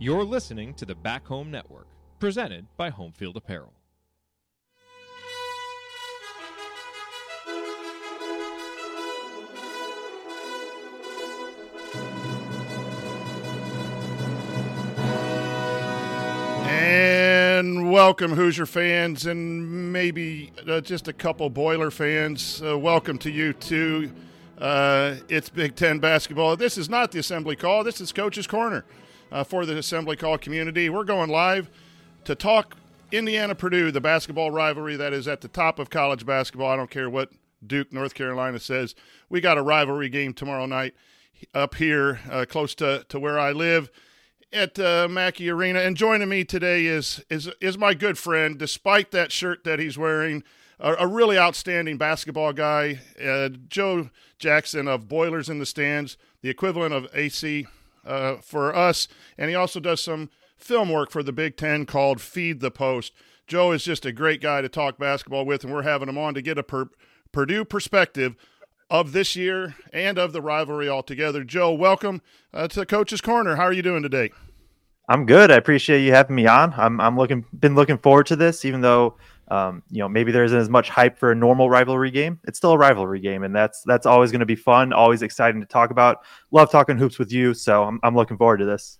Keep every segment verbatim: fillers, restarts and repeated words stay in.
You're listening to the Back Home Network, presented by Homefield Apparel. And welcome, Hoosier fans, and maybe uh, just a couple Boiler fans. Uh, welcome to you, too. Uh, it's Big Ten basketball. This is not the Assembly Call. This is Coach's Corner uh, for the Assembly Call community. We're going live to talk Indiana-Purdue, the basketball rivalry that is at the top of college basketball. I don't care what Duke, North Carolina says. We got a rivalry game tomorrow night up here uh, close to, to where I live at uh, Mackey Arena. And joining me today is is is my good friend, despite that shirt that he's wearing, a, a really outstanding basketball guy, uh, Joe Jackson of Boilers in the Stands, the equivalent of A C uh, for us. And he also does some film work for the Big Ten called Feed the Post. Joe is just a great guy to talk basketball with, and we're having him on to get a per- Purdue perspective of this year and of the rivalry altogether. Joe, welcome uh, to Coach's Corner. How are you doing today? I'm good. I appreciate you having me on. I'm I'm looking been looking forward to this, even though um, you know maybe there isn't as much hype for a normal rivalry game. It's still a rivalry game, and that's that's always going to be fun, always exciting to talk about. Love talking hoops with you, so I'm I'm looking forward to this.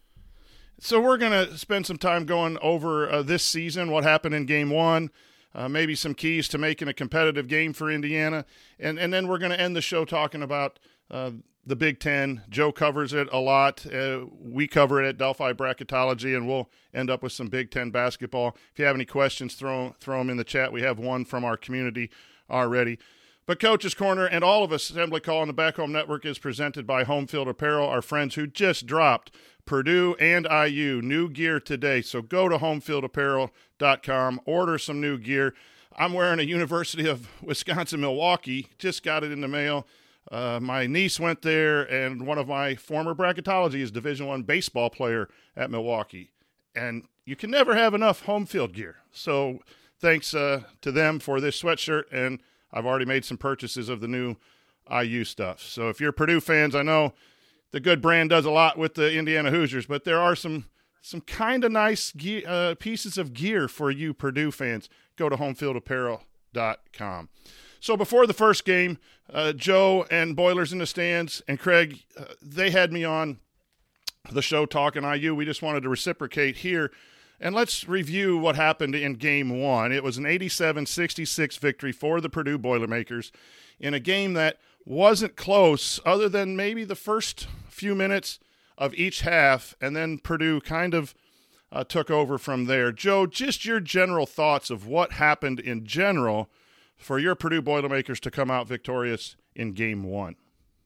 So we're going to spend some time going over uh, this season, what happened in Game One. Uh, maybe some keys to making a competitive game for Indiana. And and then we're going to end the show talking about uh, the Big Ten. Joe covers it a lot. Uh, we cover it at Delphi Bracketology, and we'll end up with some Big Ten basketball. If you have any questions, throw, throw them in the chat. We have one from our community already. But Coach's Corner and all of us, Assembly Call on the Back Home Network, is presented by Homefield Apparel, our friends who just dropped Purdue and I U new gear today. So go to homefield apparel dot com, order some new gear. I'm wearing a University of Wisconsin-Milwaukee, just got it in the mail. Uh, my niece went there, and one of my former bracketology is Division One baseball player at Milwaukee. And you can never have enough home field gear. So thanks uh, to them for this sweatshirt, and I've already made some purchases of the new I U stuff. So if you're Purdue fans, I know the good brand does a lot with the Indiana Hoosiers, but there are some some kind of nice gear, uh, pieces of gear for you Purdue fans. Go to homefield apparel dot com. So before the first game, uh, Joe and Boilers in the Stands and Craig, uh, they had me on the show talking I U. We just wanted to reciprocate here. And let's review what happened in Game one. It was an eighty-seven sixty-six victory for the Purdue Boilermakers in a game that wasn't close other than maybe the first few minutes of each half, and then Purdue kind of uh, took over from there. Joe, just your general thoughts of what happened in general for your Purdue Boilermakers to come out victorious in Game one.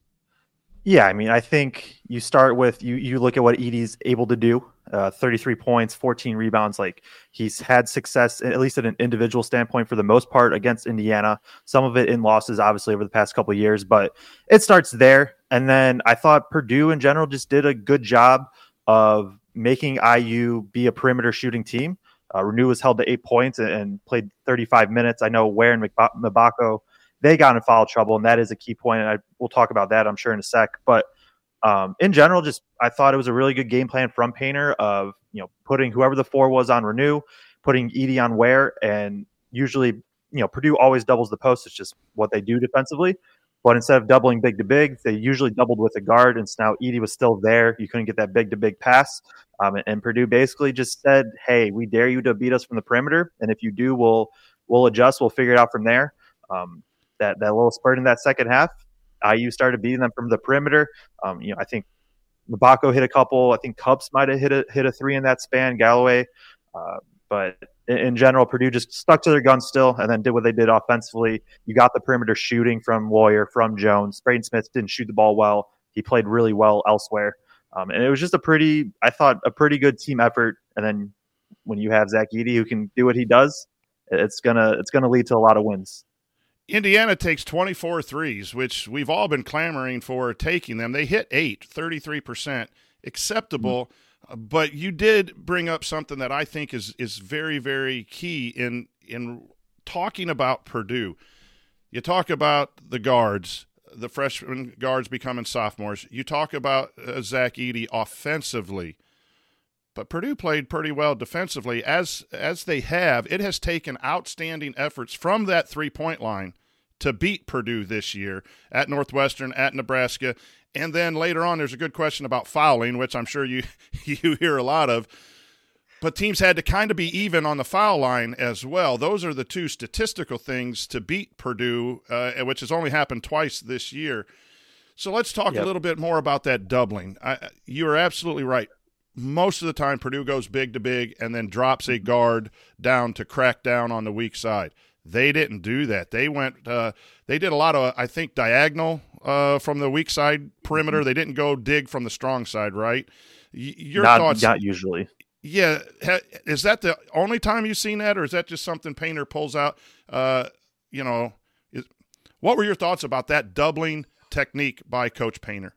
Yeah, I mean, I think you start with, you you look at what Edey's able to do, uh, thirty-three points, fourteen rebounds. Like, he's had success, at least at an individual standpoint, for the most part against Indiana. Some of it in losses, obviously, over the past couple of years, but it starts there. And then I thought Purdue in general just did a good job of making I U be a perimeter shooting team. Uh, Renew was held to eight points and, and played thirty-five minutes. I know Ware and Mabako, they got in foul trouble, and that is a key point, and I, we'll talk about that, I'm sure, in a sec. But um, in general, just I thought it was a really good game plan from Painter of, you know, putting whoever the four was on Renew, putting Edey on Ware, and usually, you know, Purdue always doubles the post. It's just what they do defensively. But instead of doubling big to big, they usually doubled with a guard, and so now Edey was still there. You couldn't get that big to big pass. Um, and, and Purdue basically just said, hey, we dare you to beat us from the perimeter, and if you do, we'll we'll adjust. We'll figure it out from there. Um, that that little spurt in that second half, I U started beating them from the perimeter. Um, you know, I think Mabako hit a couple. I think Cubs might have hit a hit a three in that span. Galloway, uh, but in, in general, Purdue just stuck to their guns still, and then did what they did offensively. You got the perimeter shooting from Warrior, from Jones. Braden Smith didn't shoot the ball well. He played really well elsewhere, um, and it was just a pretty, I thought, a pretty good team effort. And then when you have Zach Edey who can do what he does, it's gonna it's gonna lead to a lot of wins. Indiana takes twenty-four threes, which we've all been clamoring for taking them. They hit eight, thirty-three percent, acceptable. Mm-hmm. But you did bring up something that I think is is very, very key in in talking about Purdue. You talk about the guards, the freshman guards becoming sophomores. You talk about uh, Zach Edey offensively. but Purdue played pretty well defensively. As as they have, it has taken outstanding efforts from that three-point line to beat Purdue this year at Northwestern, at Nebraska. And then later on, there's a good question about fouling, which I'm sure you you hear a lot of. But teams had to kind of be even on the foul line as well. Those are the two statistical things to beat Purdue, uh, which has only happened twice this year. So let's talk yep. a little bit more about that doubling. I, you are absolutely right. Most of the time, Purdue goes big to big and then drops a guard down to crack down on the weak side. They didn't do that. They went. Uh, they did a lot of, I think, diagonal uh, from the weak side perimeter. They didn't go dig from the strong side, right? Y- your not, thoughts? Not usually. Yeah, is that the only time you've seen that, or is that just something Painter pulls out? Uh, you know, is, what were your thoughts about that doubling technique by Coach Painter?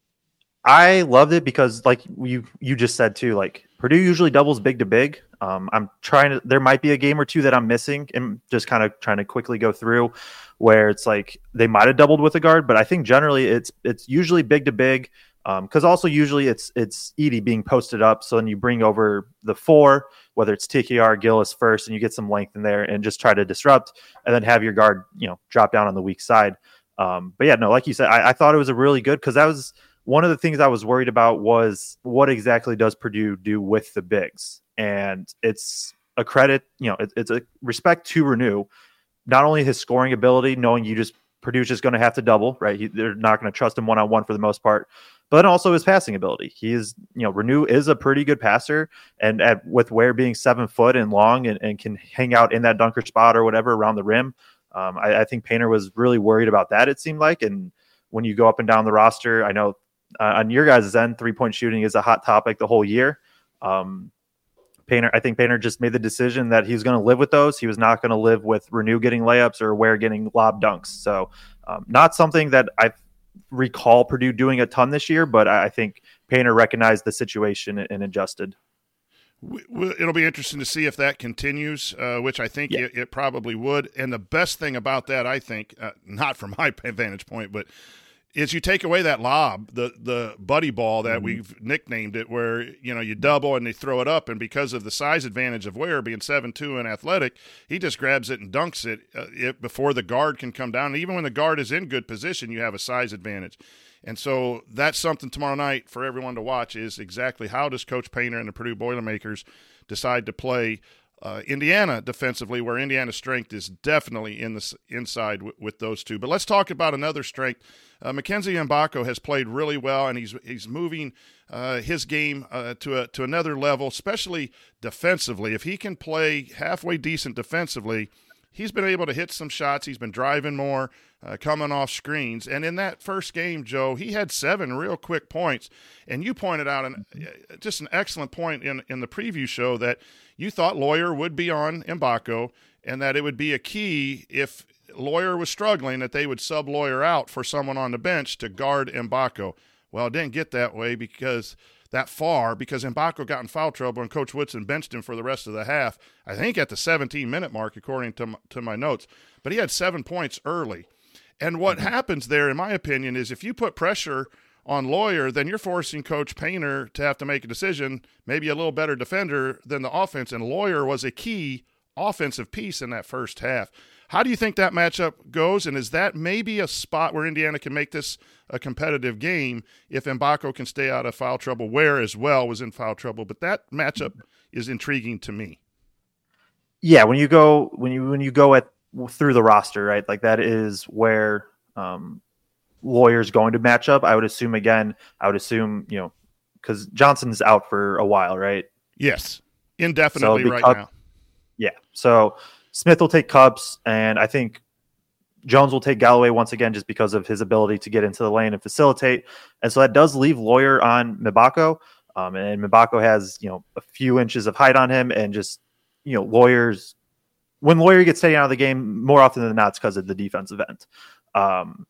I loved it because, like you you just said too, like Purdue usually doubles big to big. Um, I'm trying to. There might be a game or two that I'm missing, and just kind of trying to quickly go through where it's like they might have doubled with a guard, but I think generally it's it's usually big to big. Because um, also usually it's it's Edey being posted up, so then you bring over the four, whether it's T K R, Gillis first, and you get some length in there and just try to disrupt, and then have your guard, you know, drop down on the weak side. Um, but yeah, no, like you said, I, I thought it was a really good, because that was one of the things I was worried about was what exactly does Purdue do with the bigs, and it's a credit, you know, it, it's a respect to Renew, not only his scoring ability, knowing you just Purdue's just going to have to double, right? He, they're not going to trust him one on one for the most part. But also his passing ability. He is, you know, Renew is a pretty good passer, and at, with Ware being seven foot and long and, and can hang out in that dunker spot or whatever around the rim, um, I, I think Painter was really worried about that, it seemed like. And when you go up and down the roster, I know uh, on your guys' end, three-point shooting is a hot topic the whole year. Um, Painter, I think Painter just made the decision that he was going to live with those. He was not going to live with Renew getting layups or Ware getting lob dunks. So um, not something that I recall Purdue doing a ton this year, but I think Painter recognized the situation and adjusted. It'll be interesting to see if that continues, uh, which I think yeah. it, it probably would. And the best thing about that, I think, uh, not from my vantage point, but is you take away that lob, the the buddy ball that mm-hmm. we've nicknamed it, where, you know, you double and they throw it up, and because of the size advantage of Ware being seven two and athletic, he just grabs it and dunks it, uh, it before the guard can come down. And even when the guard is in good position, you have a size advantage. And so that's something tomorrow night for everyone to watch, is exactly how does Coach Painter and the Purdue Boilermakers decide to play uh, Indiana defensively, where Indiana's strength is definitely in the inside w- with those two. But let's talk about another strength. Uh, Mackenzie Mbako has played really well, and he's he's moving uh, his game uh, to a to another level, especially defensively. If he can play halfway decent defensively, he's been able to hit some shots. He's been driving more, uh, coming off screens. And in that first game, Joe, he had seven real quick points. And you pointed out an, just an excellent point in, in the preview show that you thought Lawyer would be on Mbako, and that it would be a key if Lawyer was struggling, that they would sub Lawyer out for someone on the bench to guard Mbako. Well, it didn't get that way because that far because Mbako got in foul trouble and Coach Woodson benched him for the rest of the half, I think at the seventeen-minute mark, according to my, to my notes. But he had seven points early. And what mm-hmm. happens there, in my opinion, is if you put pressure on Lawyer, then you're forcing Coach Painter to have to make a decision, maybe a little better defender than the offense, and Lawyer was a key offensive piece in that first half. How do you think that matchup goes, and is that maybe a spot where Indiana can make this a competitive game if Mbako can stay out of foul trouble? Ware as well was in foul trouble, but that matchup is intriguing to me. Yeah, when you go when you when you go at through the roster, right? Like that is where um, Lawyer's going to match up. I would assume again. I would assume you know because Johnson's out for a while, right? Yes, indefinitely so right Cup, now. Yeah, so Smith will take Cubs, and I think Jones will take Galloway once again just because of his ability to get into the lane and facilitate. And so that does leave Lawyer on Mbako. Um, and Mbako has, you know, a few inches of height on him, and just, you know, Lawyer's when Lawyer gets taken out of the game, more often than not, it's because of the defensive end. Um,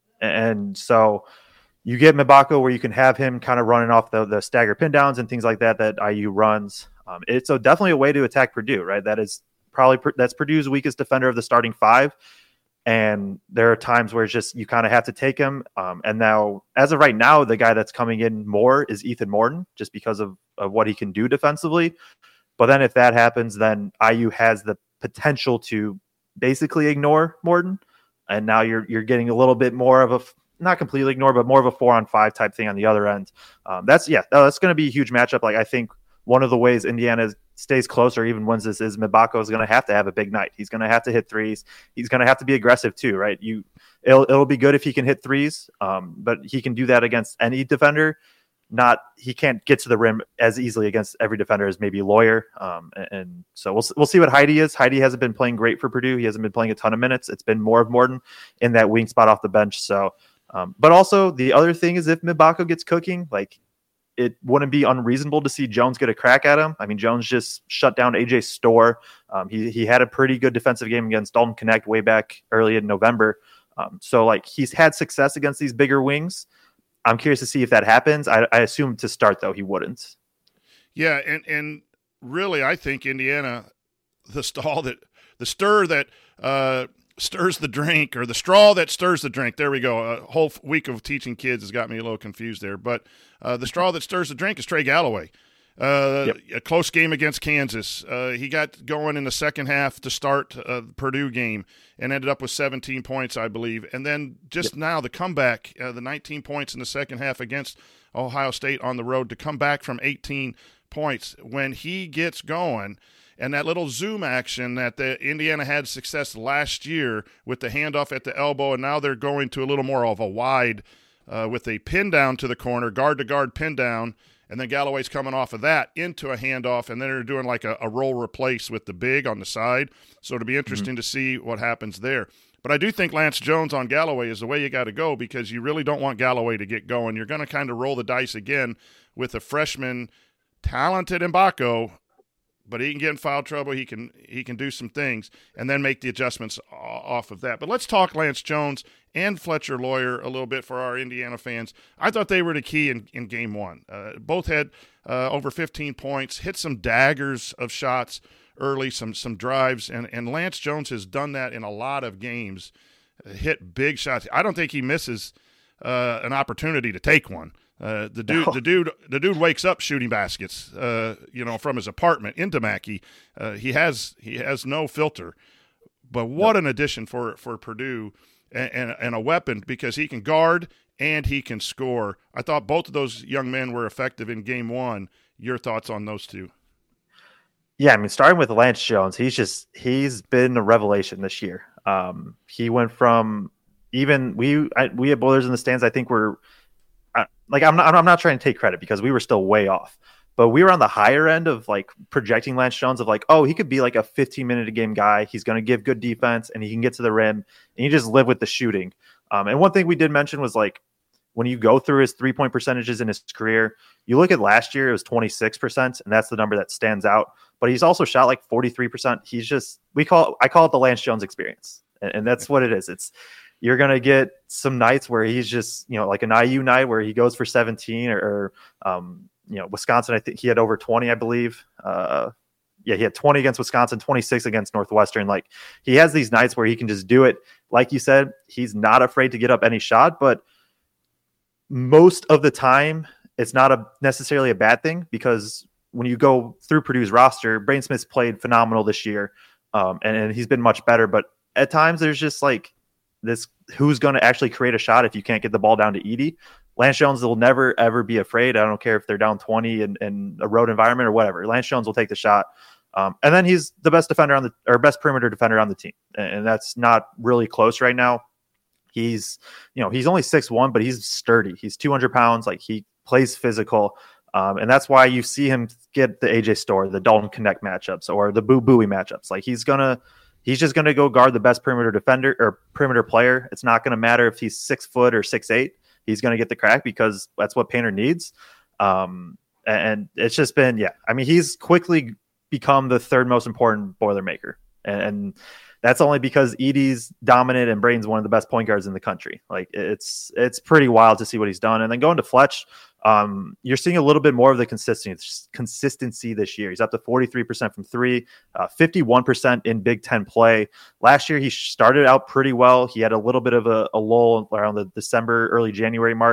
and so you get Mbako where you can have him kind of running off the, the stagger pin downs and things like that, that I U runs. Um, it's a, definitely a way to attack Purdue, right? That is probably that's Purdue's weakest defender of the starting five. And there are times where it's just, you kind of have to take him. Um, and now, as of right now, the guy that's coming in more is Ethan Morton, just because of, of what he can do defensively. But then if that happens, then I U has the potential to basically ignore Morton. And now you're you're getting a little bit more of a, not completely ignore, but more of a four on five type thing on the other end. Um, that's, yeah, that's going to be a huge matchup. Like, I think one of the ways Indiana stays close or even wins this is Mbako is going to have to have a big night. He's going to have to hit threes. He's going to have to be aggressive too, right? You, it'll, it'll be good if he can hit threes, um, but he can do that against any defender. Not, he can't get to the rim as easily against every defender as maybe Lawyer. Um, and, and so we'll we'll see what Heide is. Heide hasn't been playing great for Purdue. He hasn't been playing a ton of minutes. It's been more of Morton in that wing spot off the bench. So, um, but also the other thing is if Mbako gets cooking, like, it wouldn't be unreasonable to see Jones get a crack at him. I mean, Jones just shut down A J Storr. Um, he he had a pretty good defensive game against Dalton Connect way back early in November. Um, so like he's had success against these bigger wings. I'm curious to see if that happens. I, I assume to start, though, he wouldn't. Yeah, and and really, I think Indiana, the stall that, the stir that uh, stirs the drink, or the straw that stirs the drink. There we go. A whole week of teaching kids has got me a little confused there. But uh, the straw that stirs the drink is Trey Galloway. Uh, yep. A close game against Kansas. Uh, he got going in the second half to start uh, the Purdue game and ended up with seventeen points, I believe. And then just yep. now the comeback, uh, the nineteen points in the second half against Ohio State on the road to come back from eighteen points. When he gets going, and that little zoom action that the Indiana had success last year with the handoff at the elbow, and now they're going to a little more of a wide uh, with a pin down to the corner, guard-to-guard pin down. And then Galloway's coming off of that into a handoff, and then they're doing like a, a roll replace with the big on the side. So it'll be interesting mm-hmm. to see what happens there. But I do think Lance Jones on Galloway is the way you got to go, because you really don't want Galloway to get going. You're going to kind of roll the dice again with a freshman, talented Mbako, but he can get in foul trouble. He can he can do some things and then make the adjustments off of that. But let's talk Lance Jones and Fletcher Lawyer a little bit for our Indiana fans. I thought they were the key in, in game one. Uh, both had uh, over fifteen points, hit some daggers of shots early, some some drives, and, and Lance Jones has done that in a lot of games, uh, hit big shots. I don't think he misses uh, an opportunity to take one. Uh, the dude, the dude, the dude wakes up shooting baskets, uh, you know, from his apartment into Mackey. Uh, he has he has no filter. But what an addition for for Purdue, and, and and a weapon, because he can guard and he can score. I thought both of those young men were effective in game one. Your thoughts on those two? Yeah, I mean, starting with Lance Jones, he's just he's been a revelation this year. Um, he went from even we I, we at Boilers in the Stands, I think we're. Like, I'm not, I'm not trying to take credit because we were still way off, but we were on the higher end of like projecting Lance Jones of like, oh, he could be like a fifteen minute a game guy. He's going to give good defense and he can get to the rim and you just live with the shooting. Um, and one thing we did mention was like, when you go through his three point percentages in his career, you look at last year, it was twenty-six percent. And that's the number that stands out, but he's also shot like forty-three percent. He's just, we call, I call it the Lance Jones experience. And, and that's what it is. It's, you're going to get some nights where he's just, you know, like an I U night where he goes for seventeen or, or um, you know, Wisconsin, I think he had over twenty, I believe. Uh, yeah, he had twenty against Wisconsin, twenty-six against Northwestern. Like, he has these nights where he can just do it. Like you said, he's not afraid to get up any shot, but most of the time it's not a necessarily a bad thing, because when you go through Purdue's roster, Braden Smith's played phenomenal this year. Um, and, and he's been much better, but at times there's just like, this who's going to actually create a shot if you can't get the ball down to Edey. Lance Jones will never, ever be afraid. I don't care if they're down twenty in, in a road environment or whatever. Lance Jones will take the shot. Um, and then he's the best defender on the, or best perimeter defender on the team. And, and that's not really close right now. He's, you know, he's only six one, but he's sturdy. He's two hundred pounds. Like, he plays physical. Um, and that's why you see him get the A J Storr, the Dalton Connect matchups, or the Boo Buie matchups. Like, he's going to, He's just going to go guard the best perimeter defender or perimeter player. It's not going to matter if he's six foot or six eight. He's going to get the crack because that's what Painter needs. Um, and it's just been, yeah. I mean, he's quickly become the third most important Boilermaker, and, and that's only because Edey's dominant and Braden's one of the best point guards in the country. Like, it's it's pretty wild to see what he's done. And then going to Fletch, um, you're seeing a little bit more of the consistency consistency this year. He's up to forty-three percent from three, uh, fifty-one percent in Big Ten play. Last year, he started out pretty well. He had a little bit of a, a lull around the December, early January mark.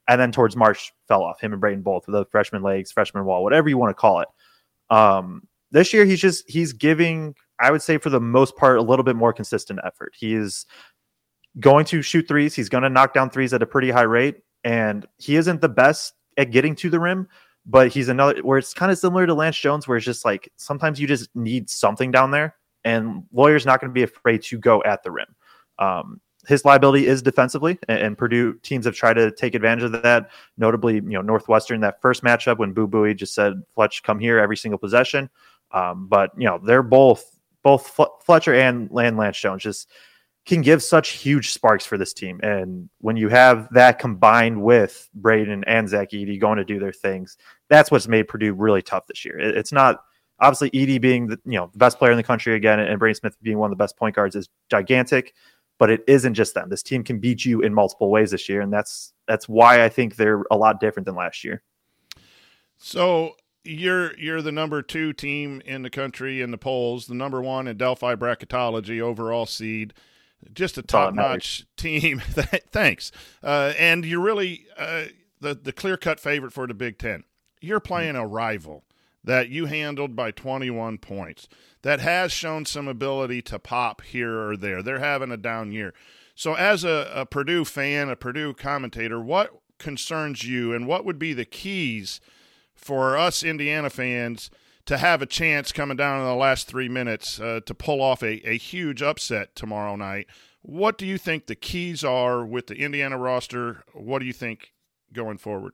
and then towards March fell off. Him and Brayton both with the freshman legs, freshman wall, whatever you want to call it. Um, this year he's just he's giving, I would say for the most part, a little bit more consistent effort. He is going to shoot threes. He's going to knock down threes at a pretty high rate, and he isn't the best at getting to the rim, but he's another where it's kind of similar to Lance Jones, where it's just like sometimes you just need something down there, and Loyer's not going to be afraid to go at the rim. Um, his liability is defensively, and, and Purdue teams have tried to take advantage of that. Notably, you know, Northwestern, that first matchup when Boo Buie just said, "Fletch, come here every single possession." Um, but you know, they're both both Fletcher and Lance Jones just can give such huge sparks for this team. And when you have that combined with Brayton and Zach Edey going to do their things, that's what's made Purdue really tough this year. It's not obviously Edey being the, you know, the best player in the country again, and Brayton Smith being one of the best point guards is gigantic, but it isn't just them. This team can beat you in multiple ways this year. And that's, that's why I think they're a lot different than last year. So you're, you're the number two team in the country in the polls, the number one in Delphi bracketology overall seed. Just a top-notch team. Thanks. Uh, and you're really uh, the, the clear-cut favorite for the Big Ten. You're playing a rival that you handled by twenty-one points that has shown some ability to pop here or there. They're having a down year. So as a, a Purdue fan, a Purdue commentator, what concerns you and what would be the keys for us Indiana fans to have a chance coming down in the last three minutes uh, to pull off a, a huge upset tomorrow night? What do you think the keys are with the Indiana roster? What do you think going forward?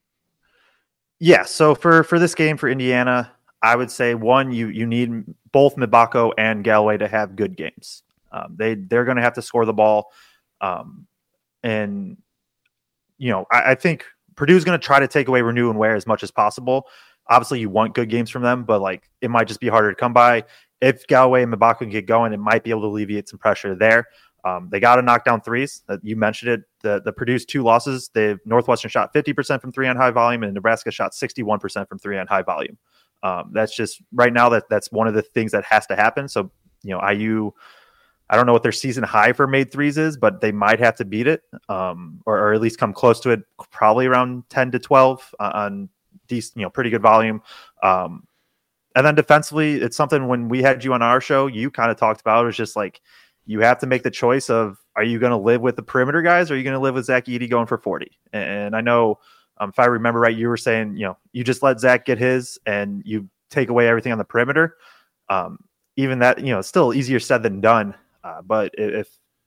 Yeah, so for, for this game for Indiana, I would say, one, you you need both Mbako and Galloway to have good games. Um, they, they're going to have to score the ball. Um, and, you know, I, I think Purdue's going to try to take away Renew and Ware as much as possible. Obviously, you want good games from them, but like it might just be harder to come by. If Galloway and Mbako can get going, it might be able to alleviate some pressure there. Um, they got to knock down threes. Uh, you mentioned it. The the Purdue's two losses. They Northwestern shot fifty percent from three on high volume, and Nebraska shot sixty-one percent from three on high volume. Um, that's just right now that that's one of the things that has to happen. So you know, I U. I don't know what their season high for made threes is, but they might have to beat it, um, or, or at least come close to it. Probably around ten to twelve on decent, you know, pretty good volume. Um, and then defensively, it's something when we had you on our show, you kind of talked about. It was just like you have to make the choice of, are you going to live with the perimeter guys, or are you going to live with Zach Edey going for forty? And I know, um, if I remember right, you were saying, you know, you just let Zach get his and you take away everything on the perimeter. Um, even that, you know, it's still easier said than done. Uh, but if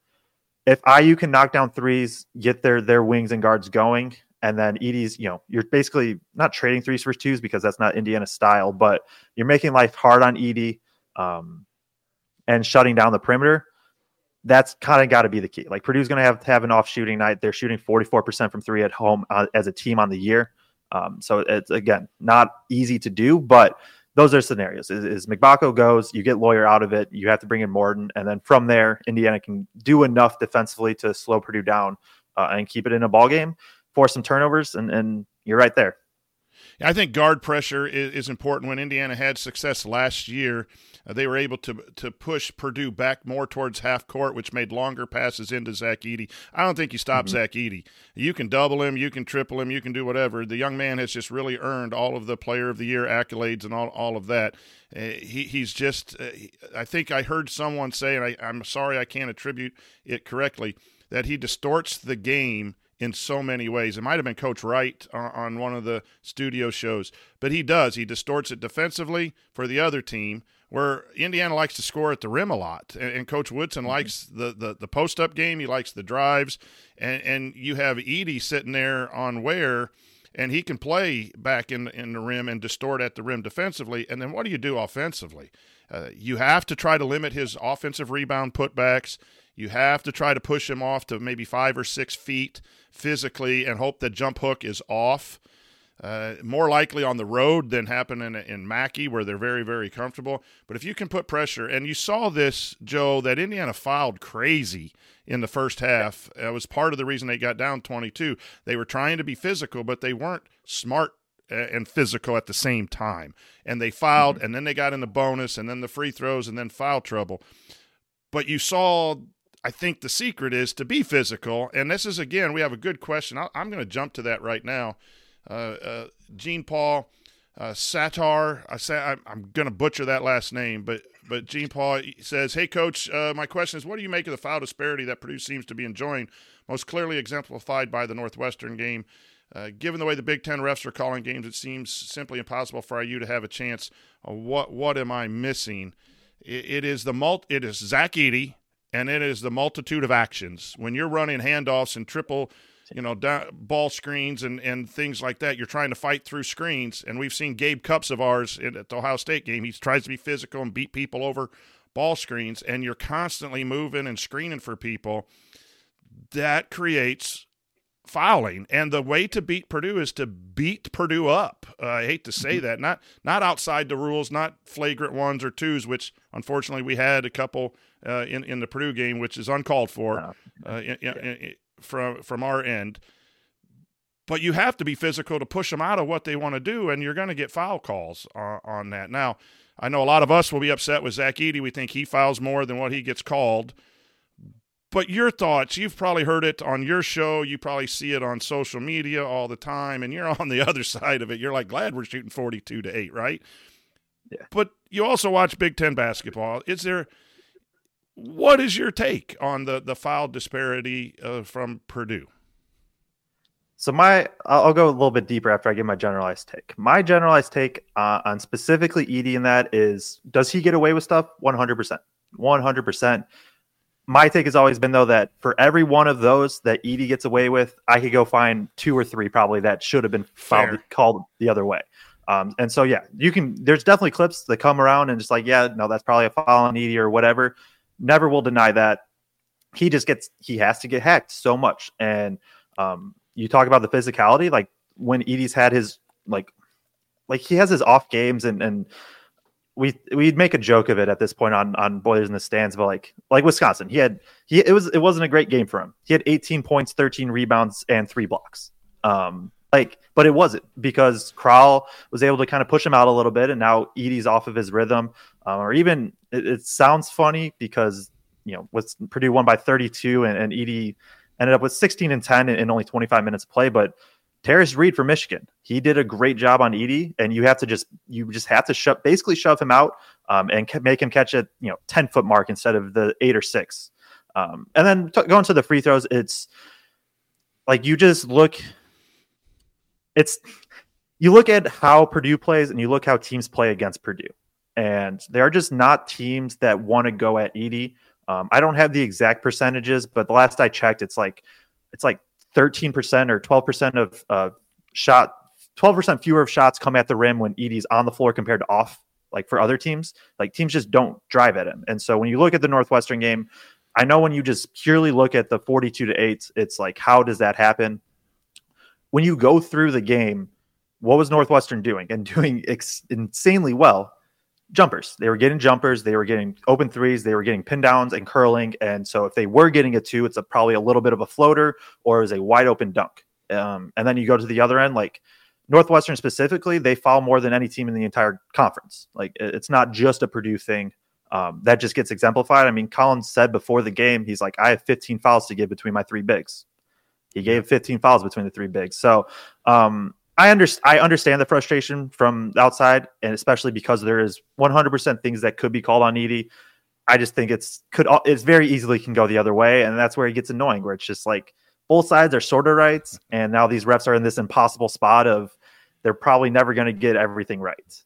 if I U can knock down threes, get their their wings and guards going, and then Edey's, you know, you're basically not trading threes for twos because that's not Indiana style, but you're making life hard on Edey um, and shutting down the perimeter. That's kind of got to be the key. Like Purdue's going to have to have an off shooting night. They're shooting forty-four percent from three at home uh, as a team on the year. Um, so it's, again, not easy to do, but those are scenarios. Is, is Mbako goes, you get Lawyer out of it, you have to bring in Morton, and then from there, Indiana can do enough defensively to slow Purdue down uh, and keep it in a ball game, force some turnovers, and, and you're right there. I think guard pressure is, is important. When Indiana had success last year, uh, they were able to to push Purdue back more towards half court, which made longer passes into Zach Edey. I don't think you stop mm-hmm. Zach Edey. You can double him, you can triple him, you can do whatever. The young man has just really earned all of the Player of the Year accolades and all, all of that. Uh, he he's just uh, – I think I heard someone say, and I, I'm sorry I can't attribute it correctly, that he distorts the game in so many ways. It might have been Coach Wright on, on one of the studio shows, but he does. He distorts it defensively for the other team, where Indiana likes to score at the rim a lot. And, and Coach Woodson mm-hmm. likes the, the, the post-up game. He likes the drives. And, and you have Edey sitting there on Ware, and he can play back in, in the rim and distort at the rim defensively. And then what do you do offensively? Uh, you have to try to limit his offensive rebound putbacks. You have to try to push him off to maybe five or six feet physically and hope that jump hook is off. Uh, more likely on the road than happen in, in Mackey, where they're very, very comfortable. But if you can put pressure, and you saw this, Joe, that Indiana fouled crazy in the first half. That was part of the reason they got down twenty-two. They were trying to be physical, but they weren't smart and physical at the same time. And they fouled, mm-hmm. and then they got in the bonus, and then the free throws, and then foul trouble. But you saw I think the secret is to be physical. And this is, again, we have a good question. I, I'm going to jump to that right now. Uh, uh, Jean Paul uh, Satar, I say, I, I'm going to butcher that last name, but but Jean Paul says, hey, Coach, uh, my question is, what do you make of the foul disparity that Purdue seems to be enjoying, most clearly exemplified by the Northwestern game? Uh, given the way the Big Ten refs are calling games, it seems simply impossible for I U to have a chance. Uh, what what am I missing? It, it is the mul- It is Zach Edey, and it is the multitude of actions. When you're running handoffs and triple, you know, down, ball screens and, and things like that, you're trying to fight through screens. And we've seen Gabe Cupps of ours at the Ohio State game. He tries to be physical and beat people over ball screens, and you're constantly moving and screening for people. That creates fouling, and the way to beat Purdue is to beat Purdue up. Uh, I hate to say that, not not outside the rules, not flagrant ones or twos, which unfortunately we had a couple uh, in in the Purdue game, which is uncalled for uh, in, in, in, from from our end. But you have to be physical to push them out of what they want to do, and you're going to get foul calls on, on that. Now, I know a lot of us will be upset with Zach Edey. We think he fouls more than what he gets called. But your thoughts, you've probably heard it on your show. You probably see it on social media all the time, and you're on the other side of it. You're like, glad we're shooting forty-two to eight, right? Yeah. But you also watch Big Ten basketball. Is there – what is your take on the, the foul disparity uh, from Purdue? So my – I'll go a little bit deeper after I give my generalized take. My generalized take uh, on specifically Edey in that is, does he get away with stuff? one hundred percent. one hundred percent. My take has always been, though, that for every one of those that Edey gets away with, I could go find two or three probably that should have been fouled, called the other way. Um, and so, yeah, you can. There's definitely clips that come around and just like, yeah, no, that's probably a foul on Edey or whatever. Never will deny that. He just gets, he has to get hacked so much. And um, you talk about the physicality, like when Edey's had his, like, like he has his off games and, and, we we'd make a joke of it at this point on on Boilers in the Stands, but like like Wisconsin, he had he it was it wasn't a great game for him. He had eighteen points, thirteen rebounds, and three blocks. Um, like, but it wasn't because Crowell was able to kind of push him out a little bit, and now Edey's off of his rhythm. Um, or even it, it sounds funny because you know with Purdue won by thirty-two, and, and Edey ended up with sixteen and ten in, in only twenty-five minutes of play, but Terrace Reed for Michigan, he did a great job on Edey, and you have to just you just have to shove basically shove him out um, and make him catch a you know ten foot mark instead of the eight or six. Um, and then t- going to the free throws, it's like you just look. It's you look at how Purdue plays, and you look how teams play against Purdue, and they are just not teams that want to go at Edey. Um, I don't have the exact percentages, but the last I checked, it's like it's like. thirteen percent or twelve percent of uh, shot, twelve percent fewer of shots come at the rim when Edey's on the floor compared to off, like for other teams. Like teams just don't drive at him. And so when you look at the Northwestern game, I know when you just purely look at the forty-two to eight, it's like, how does that happen? When you go through the game, what was Northwestern doing and doing ex- insanely well? Jumpers. They were getting jumpers. They were getting open threes. They were getting pin downs and curling. And so if they were getting a two, it's a, probably a little bit of a floater or is a wide open dunk. Um, and then you go to the other end, like Northwestern specifically, they foul more than any team in the entire conference. Like it's not just a Purdue thing. Um, that just gets exemplified. I mean, Collins said before the game, he's like, I have fifteen fouls to give between my three bigs. He gave fifteen fouls between the three bigs. So, um, I understand. I understand the frustration from the outside, and especially because there is one hundred percent things that could be called on Edey. I just think it's could it's very easily can go the other way, and that's where it gets annoying. Where it's just like both sides are sort of right, and now these refs are in this impossible spot of they're probably never going to get everything right.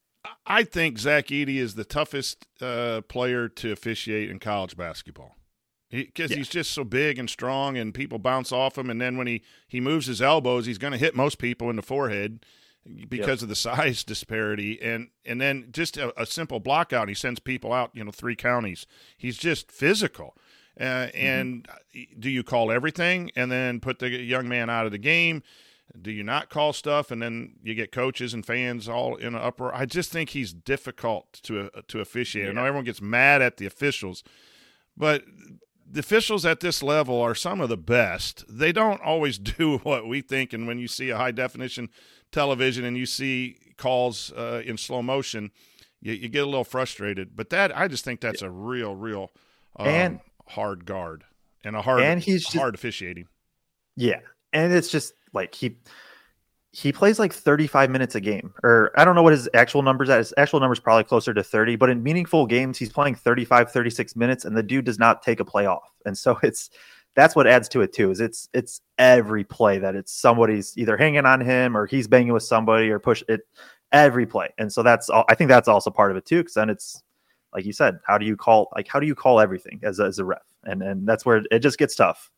I think Zach Edey is the toughest uh, player to officiate in college basketball. Because he, yeah. he's just so big and strong, and people bounce off him. And then when he, he moves his elbows, he's going to hit most people in the forehead because yep. of the size disparity. And and then just a, a simple block out, he sends people out, you know, three counties. He's just physical. Uh, mm-hmm. And do you call everything and then put the young man out of the game? Do you not call stuff and then you get coaches and fans all in an uproar? I just think he's difficult to uh, to officiate. Yeah. I know everyone gets mad at the officials, but – the officials at this level are some of the best. They don't always do what we think, and when you see a high-definition television and you see calls uh, in slow motion, you, you get a little frustrated. But that I just think that's a real, real um, and hard guard and a hard and he's just, hard officiating. Yeah, and it's just like he he plays like thirty-five minutes a game, or I don't know what his actual numbers at. His actual numbers probably closer to thirty, but in meaningful games, he's playing thirty-five, thirty-six minutes, and the dude does not take a play off. And so it's that's what adds to it too. Is it's it's every play that it's somebody's either hanging on him or he's banging with somebody or push it every play. And so that's all. I think that's also part of it too, because then it's like you said, how do you call like how do you call everything as a, as a ref? And and that's where it just gets tough.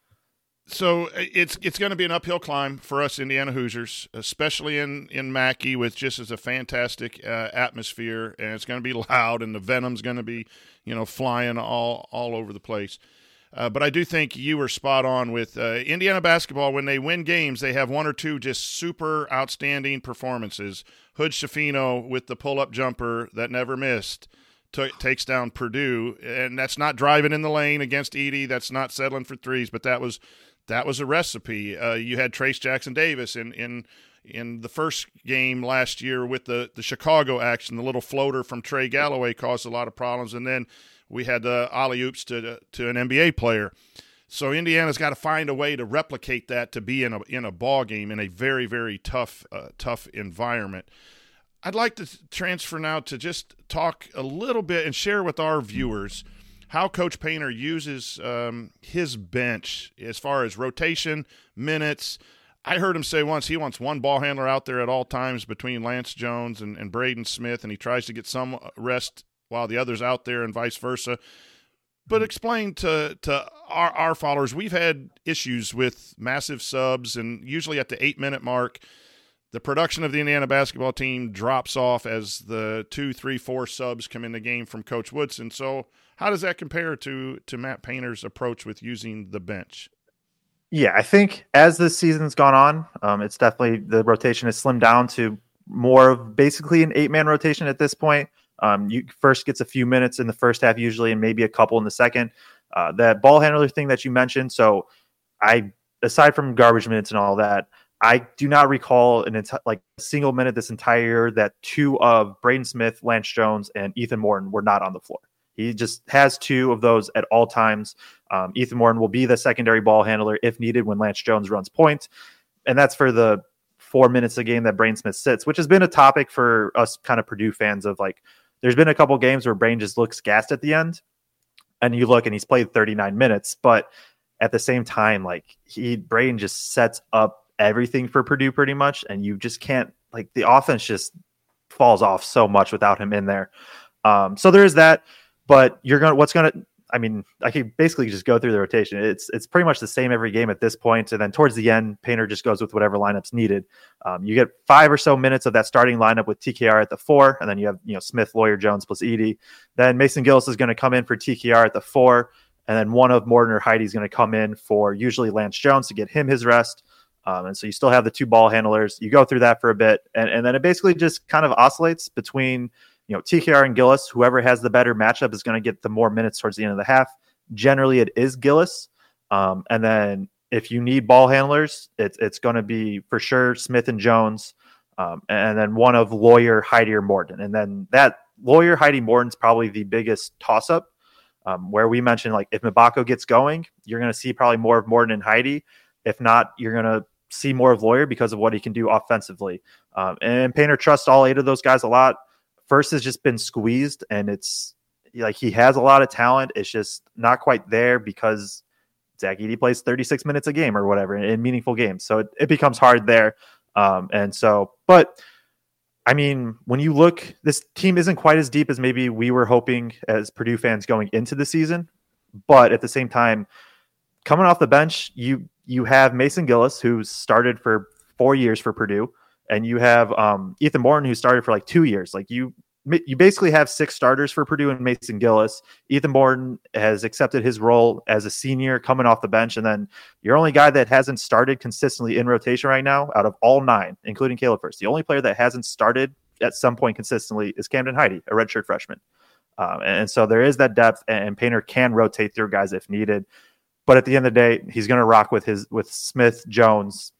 So it's it's going to be an uphill climb for us Indiana Hoosiers, especially in, in Mackey with just as a fantastic uh, atmosphere, and it's going to be loud, and the venom's going to be, you know, flying all all over the place. Uh, but I do think you were spot on with uh, Indiana basketball. When they win games, they have one or two just super outstanding performances. Hood Schifino with the pull-up jumper that never missed. T- takes down Purdue, and that's not driving in the lane against Edey. That's not settling for threes, but that was that was a recipe. Uh, you had Trace Jackson Davis in in in the first game last year with the the Chicago action. The little floater from Trey Galloway caused a lot of problems, and then we had the alley-oops to to an N B A player. So Indiana's got to find a way to replicate that to be in a in a ball game in a very very tough uh, tough environment. I'd like to transfer now to just talk a little bit and share with our viewers how Coach Painter uses um, his bench as far as rotation, minutes. I heard him say once he wants one ball handler out there at all times between Lance Jones and, and Braden Smith, and he tries to get some rest while the other's out there and vice versa. But explain to, to our, our followers, we've had issues with massive subs, and usually at the eight-minute mark, the production of the Indiana basketball team drops off as the two, three, four subs come in the game from Coach Woodson. So how does that compare to to Matt Painter's approach with using the bench? Yeah, I think as this season's gone on, um, it's definitely the rotation has slimmed down to more of basically an eight-man rotation at this point. Um, you first gets a few minutes in the first half usually, and maybe a couple in the second. Uh, that ball handler thing that you mentioned. So I, aside from garbage minutes and all that, I do not recall an enti- like a single minute this entire year that two of Braden Smith, Lance Jones, and Ethan Morton were not on the floor. He just has two of those at all times. Um, Ethan Morton will be the secondary ball handler if needed when Lance Jones runs point. And that's for the four minutes a game that Braden Smith sits, which has been a topic for us kind of Purdue fans of like, there's been a couple games where Braden just looks gassed at the end. And you look and he's played thirty-nine minutes, but at the same time, like he Braden just sets up everything for Purdue pretty much, and you just can't like the offense just falls off so much without him in there. Um, so there is that, but you're gonna what's gonna I mean, I could basically just go through the rotation. It's it's pretty much the same every game at this point, and then towards the end, Painter just goes with whatever lineup's needed. Um, you get five or so minutes of that starting lineup with T K R at the four, and then you have you know Smith, Lawyer, Jones plus Edey. Then Mason Gillis is going to come in for T K R at the four, and then one of Morton or Heidi is going to come in for usually Lance Jones to get him his rest. Um, and so you still have the two ball handlers. You go through that for a bit, and, and then it basically just kind of oscillates between, you know, T K R and Gillis. Whoever has the better matchup is going to get the more minutes towards the end of the half. Generally, it is Gillis. Um, and then if you need ball handlers, it's it's going to be for sure Smith and Jones, um, and then one of Lawyer, Heidi, or Morton. And then that Lawyer, Heidi, Morton's probably the biggest toss-up, um, where we mentioned, like, if Mbako gets going, you're going to see probably more of Morton and Heidi. If not, you're going to see more of Lawyer because of what he can do offensively. Um, and Painter trusts all eight of those guys a lot. First has just been squeezed, and it's like he has a lot of talent. It's just not quite there because Zach Edey plays thirty-six minutes a game or whatever in, in meaningful games. So it, it becomes hard there. Um, and so, but I mean, when you look, this team isn't quite as deep as maybe we were hoping as Purdue fans going into the season. But at the same time, coming off the bench, you you have Mason Gillis, who's started for four years for Purdue, and you have um, Ethan Morton, who started for like two years. Like you, you basically have six starters for Purdue and Mason Gillis. Ethan Morton has accepted his role as a senior coming off the bench, and then your only guy that hasn't started consistently in rotation right now, out of all nine, including Caleb Furst, the only player that hasn't started at some point consistently is Camden Heidi, a redshirt freshman. Um, and so there is that depth, and Painter can rotate through guys if needed. But at the end of the day, he's going to rock with his with Smith, Jones,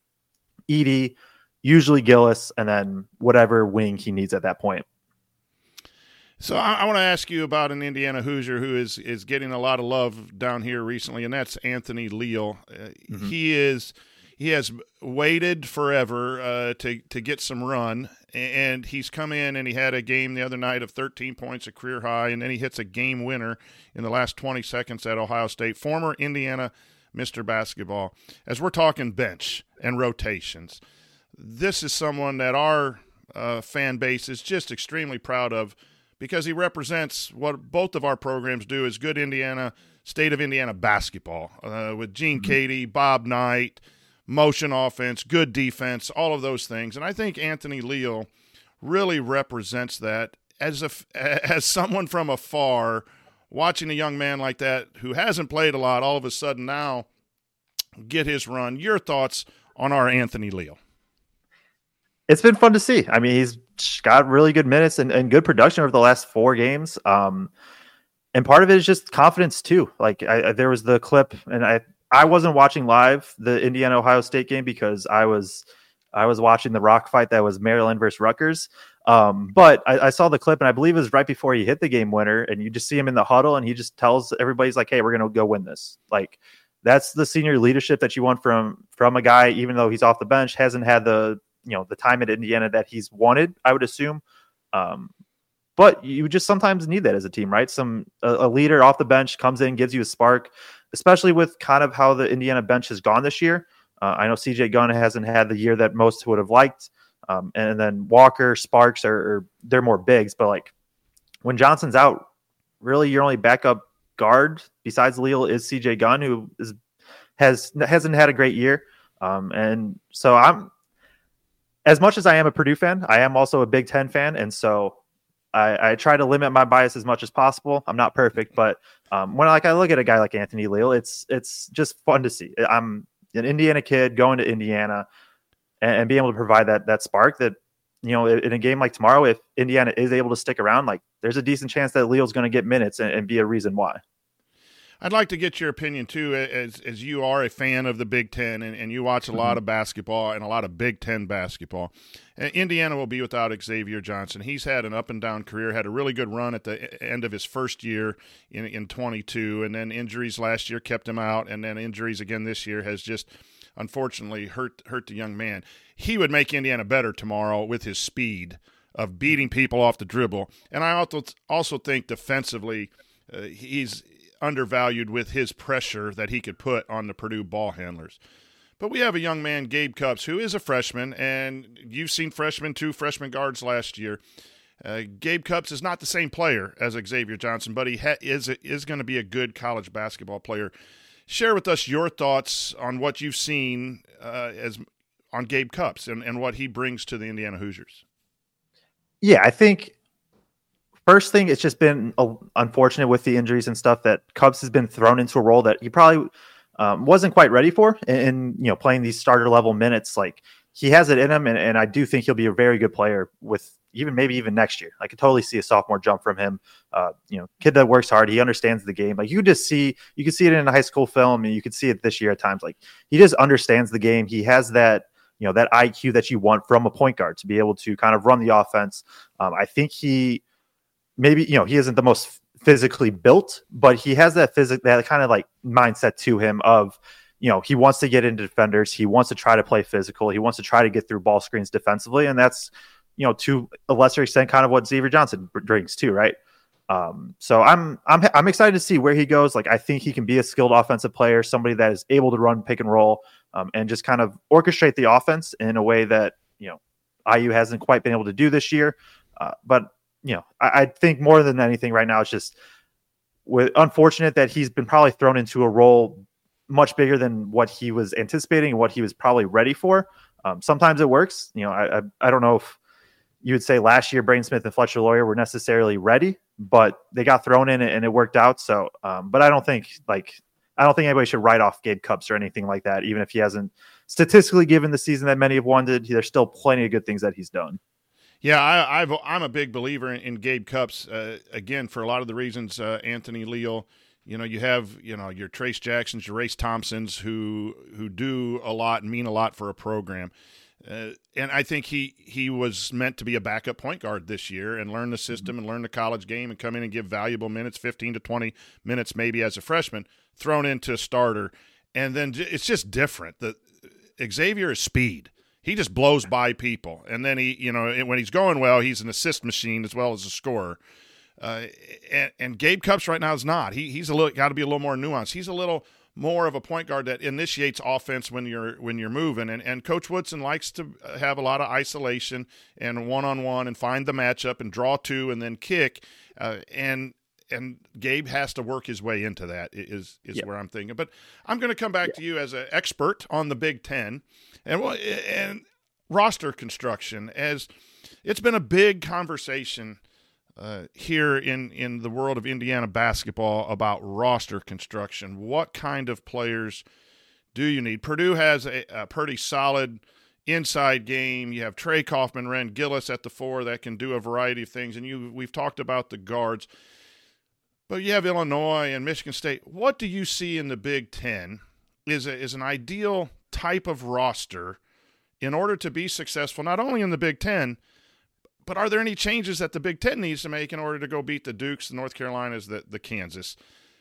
Edey, usually Gillis, and then whatever wing he needs at that point. So I, I want to ask you about an Indiana Hoosier who is is getting a lot of love down here recently, and that's Anthony Leal. Uh, mm-hmm. He is he has waited forever uh, to to get some run, and he's come in and he had a game the other night of thirteen points, a career high, and then he hits a game winner in the last twenty seconds at Ohio State. Former Indiana Mister Basketball. As we're talking bench and rotations, this is someone that our uh, fan base is just extremely proud of, because he represents what both of our programs do is good Indiana, state of Indiana basketball, uh, with Gene mm-hmm. Cady, Bob Knight, motion offense, good defense, all of those things. And I think Anthony Leal really represents that as a, as someone from afar, watching a young man like that who hasn't played a lot all of a sudden now get his run. Your thoughts on our Anthony Leal? It's been fun to see. I mean, he's got really good minutes and, and good production over the last four games. Um, and part of it is just confidence too. Like I, I, there was the clip, and I, I wasn't watching live the Indiana Ohio State game because I was, I was watching the rock fight that was Maryland versus Rutgers. Um, but I, I saw the clip, and I believe it was right before he hit the game winner, and you just see him in the huddle, and he just tells everybody, he's like, "Hey, we're going to go win this." Like, that's the senior leadership that you want from, from a guy, even though he's off the bench, hasn't had the, you know, the time at Indiana that he's wanted, I would assume. Um, but you just sometimes need that as a team, right? Some, a, a leader off the bench comes in, gives you a spark, especially with kind of how the Indiana bench has gone this year. Uh, I know C J Gunn hasn't had the year that most would have liked. Um, and then Walker, Sparks are, are, they're more bigs, but like when Johnson's out, really your only backup guard besides Leal is C J Gunn, who is, has, hasn't had a great year. Um, and so I'm, as much as I am a Purdue fan, I am also a Big Ten fan. And so I, I try to limit my bias as much as possible. I'm not perfect, but um, when like I look at a guy like Anthony Leal, it's, it's just fun to see. I'm an Indiana kid going to Indiana and, and being able to provide that, that spark that, you know, in a game like tomorrow, if Indiana is able to stick around, like there's a decent chance that Leal's going to get minutes and, and be a reason why. I'd like to get your opinion, too, as as you are a fan of the Big Ten and, and you watch a lot of basketball and a lot of Big Ten basketball. Indiana will be without Xavier Johnson. He's had an up-and-down career, had a really good run at the end of his first year in, in twenty-two, and then injuries last year kept him out, and then injuries again this year has just unfortunately hurt hurt the young man. He would make Indiana better tomorrow with his speed of beating people off the dribble. And I also, also think defensively uh, he's – undervalued with his pressure that he could put on the Purdue ball handlers. But we have a young man, Gabe Cupps, who is a freshman, and you've seen freshmen, two freshman guards last year. Uh, Gabe Cupps is not the same player as Xavier Johnson, but he ha- is is going to be a good college basketball player. Share with us your thoughts on what you've seen uh, as on Gabe Cupps and, and what he brings to the Indiana Hoosiers. Yeah, I think first thing, it's just been uh, unfortunate with the injuries and stuff that Cupps has been thrown into a role that he probably um, wasn't quite ready for. And, and, you know, playing these starter level minutes, like he has it in him. And, and I do think he'll be a very good player with even maybe even next year. I could totally see a sophomore jump from him. Uh, you know, kid that works hard. He understands the game. Like you just see, you can see it in a high school film, and you could see it this year at times. Like he just understands the game. He has that, you know, that I Q that you want from a point guard to be able to kind of run the offense. Um, I think he, maybe, you know, he isn't the most physically built, but he has that physic, that kind of like mindset to him of, you know, he wants to get into defenders. He wants to try to play physical. He wants to try to get through ball screens defensively. And that's, you know, to a lesser extent, kind of what Xavier Johnson brings too. Right. Um, so I'm, I'm, I'm excited to see where he goes. Like, I think he can be a skilled offensive player, somebody that is able to run pick and roll um, and just kind of orchestrate the offense in a way that, you know, I U hasn't quite been able to do this year. Uh, but, you know, I, I think more than anything right now, it's just with unfortunate that he's been probably thrown into a role much bigger than what he was anticipating and what he was probably ready for. Um, sometimes it works. You know, I, I I don't know if you would say last year Braden Smith and Fletcher Loyer were necessarily ready, but they got thrown in and it worked out. So, um, but I don't think like I don't think anybody should write off Gabe Cupps or anything like that, even if he hasn't statistically given the season that many have wanted. There's still plenty of good things that he's done. Yeah, I, I've, I'm a big believer in, in Gabe Cupps, uh, again, for a lot of the reasons uh, Anthony Leal You know, you have, you know, your Trace Jacksons, your Race Thompsons who who do a lot and mean a lot for a program. Uh, and I think he, he was meant to be a backup point guard this year and learn the system and learn the college game and come in and give valuable minutes, fifteen to twenty minutes maybe as a freshman, thrown into a starter. And then it's just different. The Xavier is speed. He just blows by people. And then he, you know, when he's going well, he's an assist machine as well as a scorer. Uh, and, and Gabe Cupps right now is not. He he's a little got to be a little more nuanced. He's a little more of a point guard that initiates offense when you're when you're moving. And and Coach Woodson likes to have a lot of isolation and one on one and find the matchup and draw two and then kick. Uh, and and Gabe has to work his way into that. Is is yep. where I'm thinking. But I'm going to come back yeah. to you as an expert on the Big Ten and and roster construction, as it's been a big conversation Uh, here in, in the world of Indiana basketball about roster construction. What kind of players do you need? Purdue has a, a pretty solid inside game. You have Trey Kaufman, Ren Gillis at the four that can do a variety of things, and you we've talked about the guards. But you have Illinois and Michigan State. What do you see in the Big Ten is, a, is an ideal type of roster in order to be successful, not only in the Big Ten, but are there any changes that the Big Ten needs to make in order to go beat the Dukes, the North Carolinas, the, the Kansas?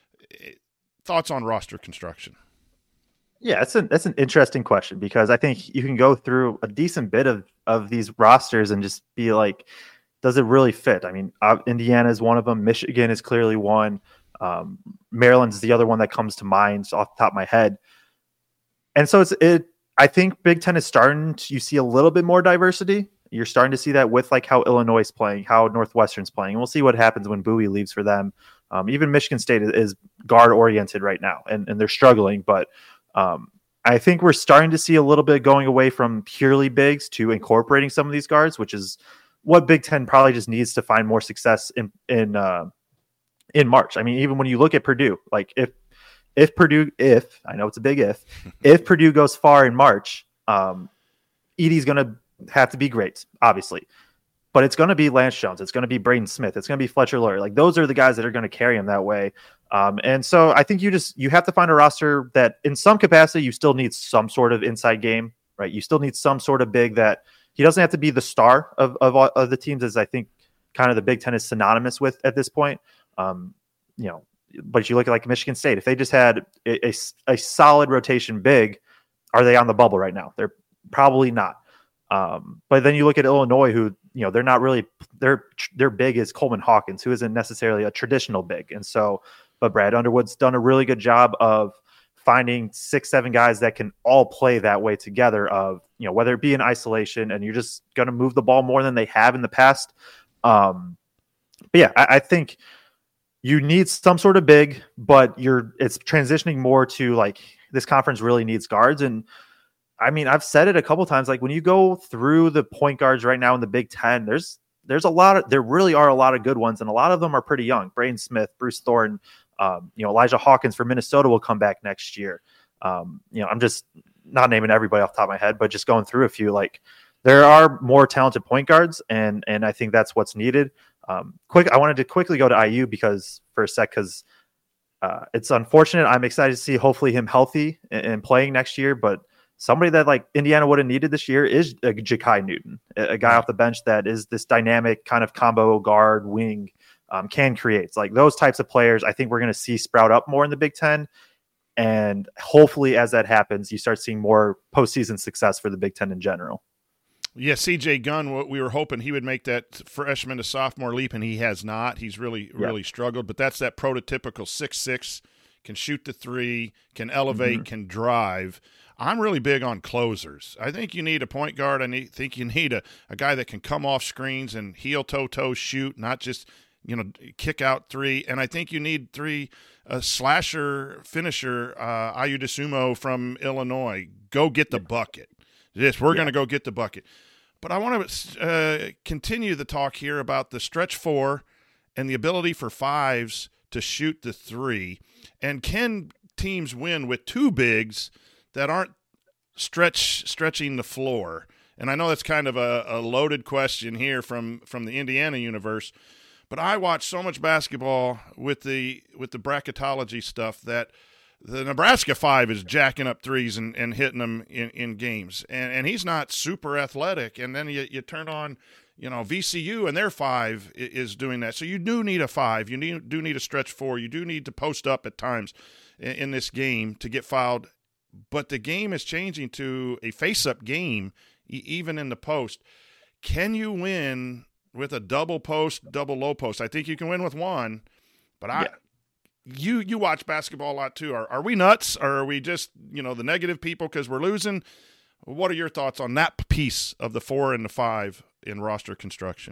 Thoughts on roster construction? Yeah, that's an that's an interesting question, because I think you can go through a decent bit of, of these rosters and just be like, does it really fit? I mean, uh, Indiana is one of them. Michigan is clearly one. Um, Maryland's the other one that comes to mind off the top of my head. And so it's it. I think Big Ten is starting to, you see a little bit more diversity. You're starting to see that with like how Illinois is playing, how Northwestern's playing. And we'll see what happens when Bowie leaves for them. Um, even Michigan State is, is guard oriented right now, and, and they're struggling. But um, I think we're starting to see a little bit going away from purely bigs to incorporating some of these guards, which is what Big Ten probably just needs to find more success in in uh, in March. I mean, even when you look at Purdue, like if if Purdue, if I know it's a big if, if Purdue goes far in March, um, Edey's going to have to be great, obviously, but it's going to be Lance Jones. It's going to be Braden Smith. It's going to be Fletcher Loyer. Like, those are the guys that are going to carry him that way. Um, and so I think you just, you have to find a roster that in some capacity, you still need some sort of inside game, right? You still need some sort of big that he doesn't have to be the star of, of, of the teams, as I think kind of the Big Ten is synonymous with at this point. Um, you know, but you look at like Michigan State, if they just had a, a, a solid rotation big, are they on the bubble right now? They're probably not. Um, but then you look at Illinois, who, you know, they're not really, their their big is Coleman Hawkins, who isn't necessarily a traditional big. And so, but Brad Underwood's done a really good job of finding six, seven guys that can all play that way together, of, you know, whether it be in isolation and you're just going to move the ball more than they have in the past. Um, but yeah, I, I think you need some sort of big, but you're, it's transitioning more to like, this conference really needs guards. And I mean, I've said it a couple times, like when you go through the point guards right now in the Big Ten, there's there's a lot of, there really are a lot of good ones, and a lot of them are pretty young. Braden Smith, Bruce Thornton, um, you know, Elijah Hawkins for Minnesota will come back next year. Um, you know, I'm just not naming everybody off the top of my head, but just going through a few, like there are more talented point guards, and and I think that's what's needed. Um, quick, I wanted to quickly go to I U because for a sec, because uh, it's unfortunate. I'm excited to see hopefully him healthy and, and playing next year, but somebody that like Indiana would have needed this year is uh, Ja'Kai Newton, a, a guy off the bench that is this dynamic kind of combo guard wing, um, can create. Like those types of players, I think we're going to see sprout up more in the Big Ten. And hopefully as that happens, you start seeing more postseason success for the Big Ten in general. Yeah, C J Gunn, what we were hoping he would make that freshman to sophomore leap, and he has not. He's really, really yep. struggled. But that's that prototypical six six, can shoot the three, can elevate, mm-hmm. can drive. I'm really big on closers. I think you need a point guard. I need, think you need a, a guy that can come off screens and heel, toe, toe, shoot, not just, you know, kick out three. And I think you need three, a slasher finisher, uh, Ayu Dosunmu from Illinois. Go get the bucket. This, we're yeah. going to go get the bucket. But I want to uh, continue the talk here about the stretch four and the ability for fives to shoot the three. And can teams win with two bigs that aren't stretch stretching the floor? And I know that's kind of a, a loaded question here from, from the Indiana universe, But I watch so much basketball with the with the bracketology stuff that the Nebraska five is jacking up threes and, and hitting them in, in games. And and he's not super athletic. And then you, you turn on, you know, V C U and their five is doing that. So you do need a five. You need, do need a stretch four. You do need to post up at times in, in this game to get fouled. But the game is changing to a face-up game, e- even in the post. Can you win with a double post, double low post? I think you can win with one, but I, yeah. you you watch basketball a lot too. Are are we nuts, or are we just, you know, the negative people because we're losing? What are your thoughts on that piece of the four and the five in roster construction?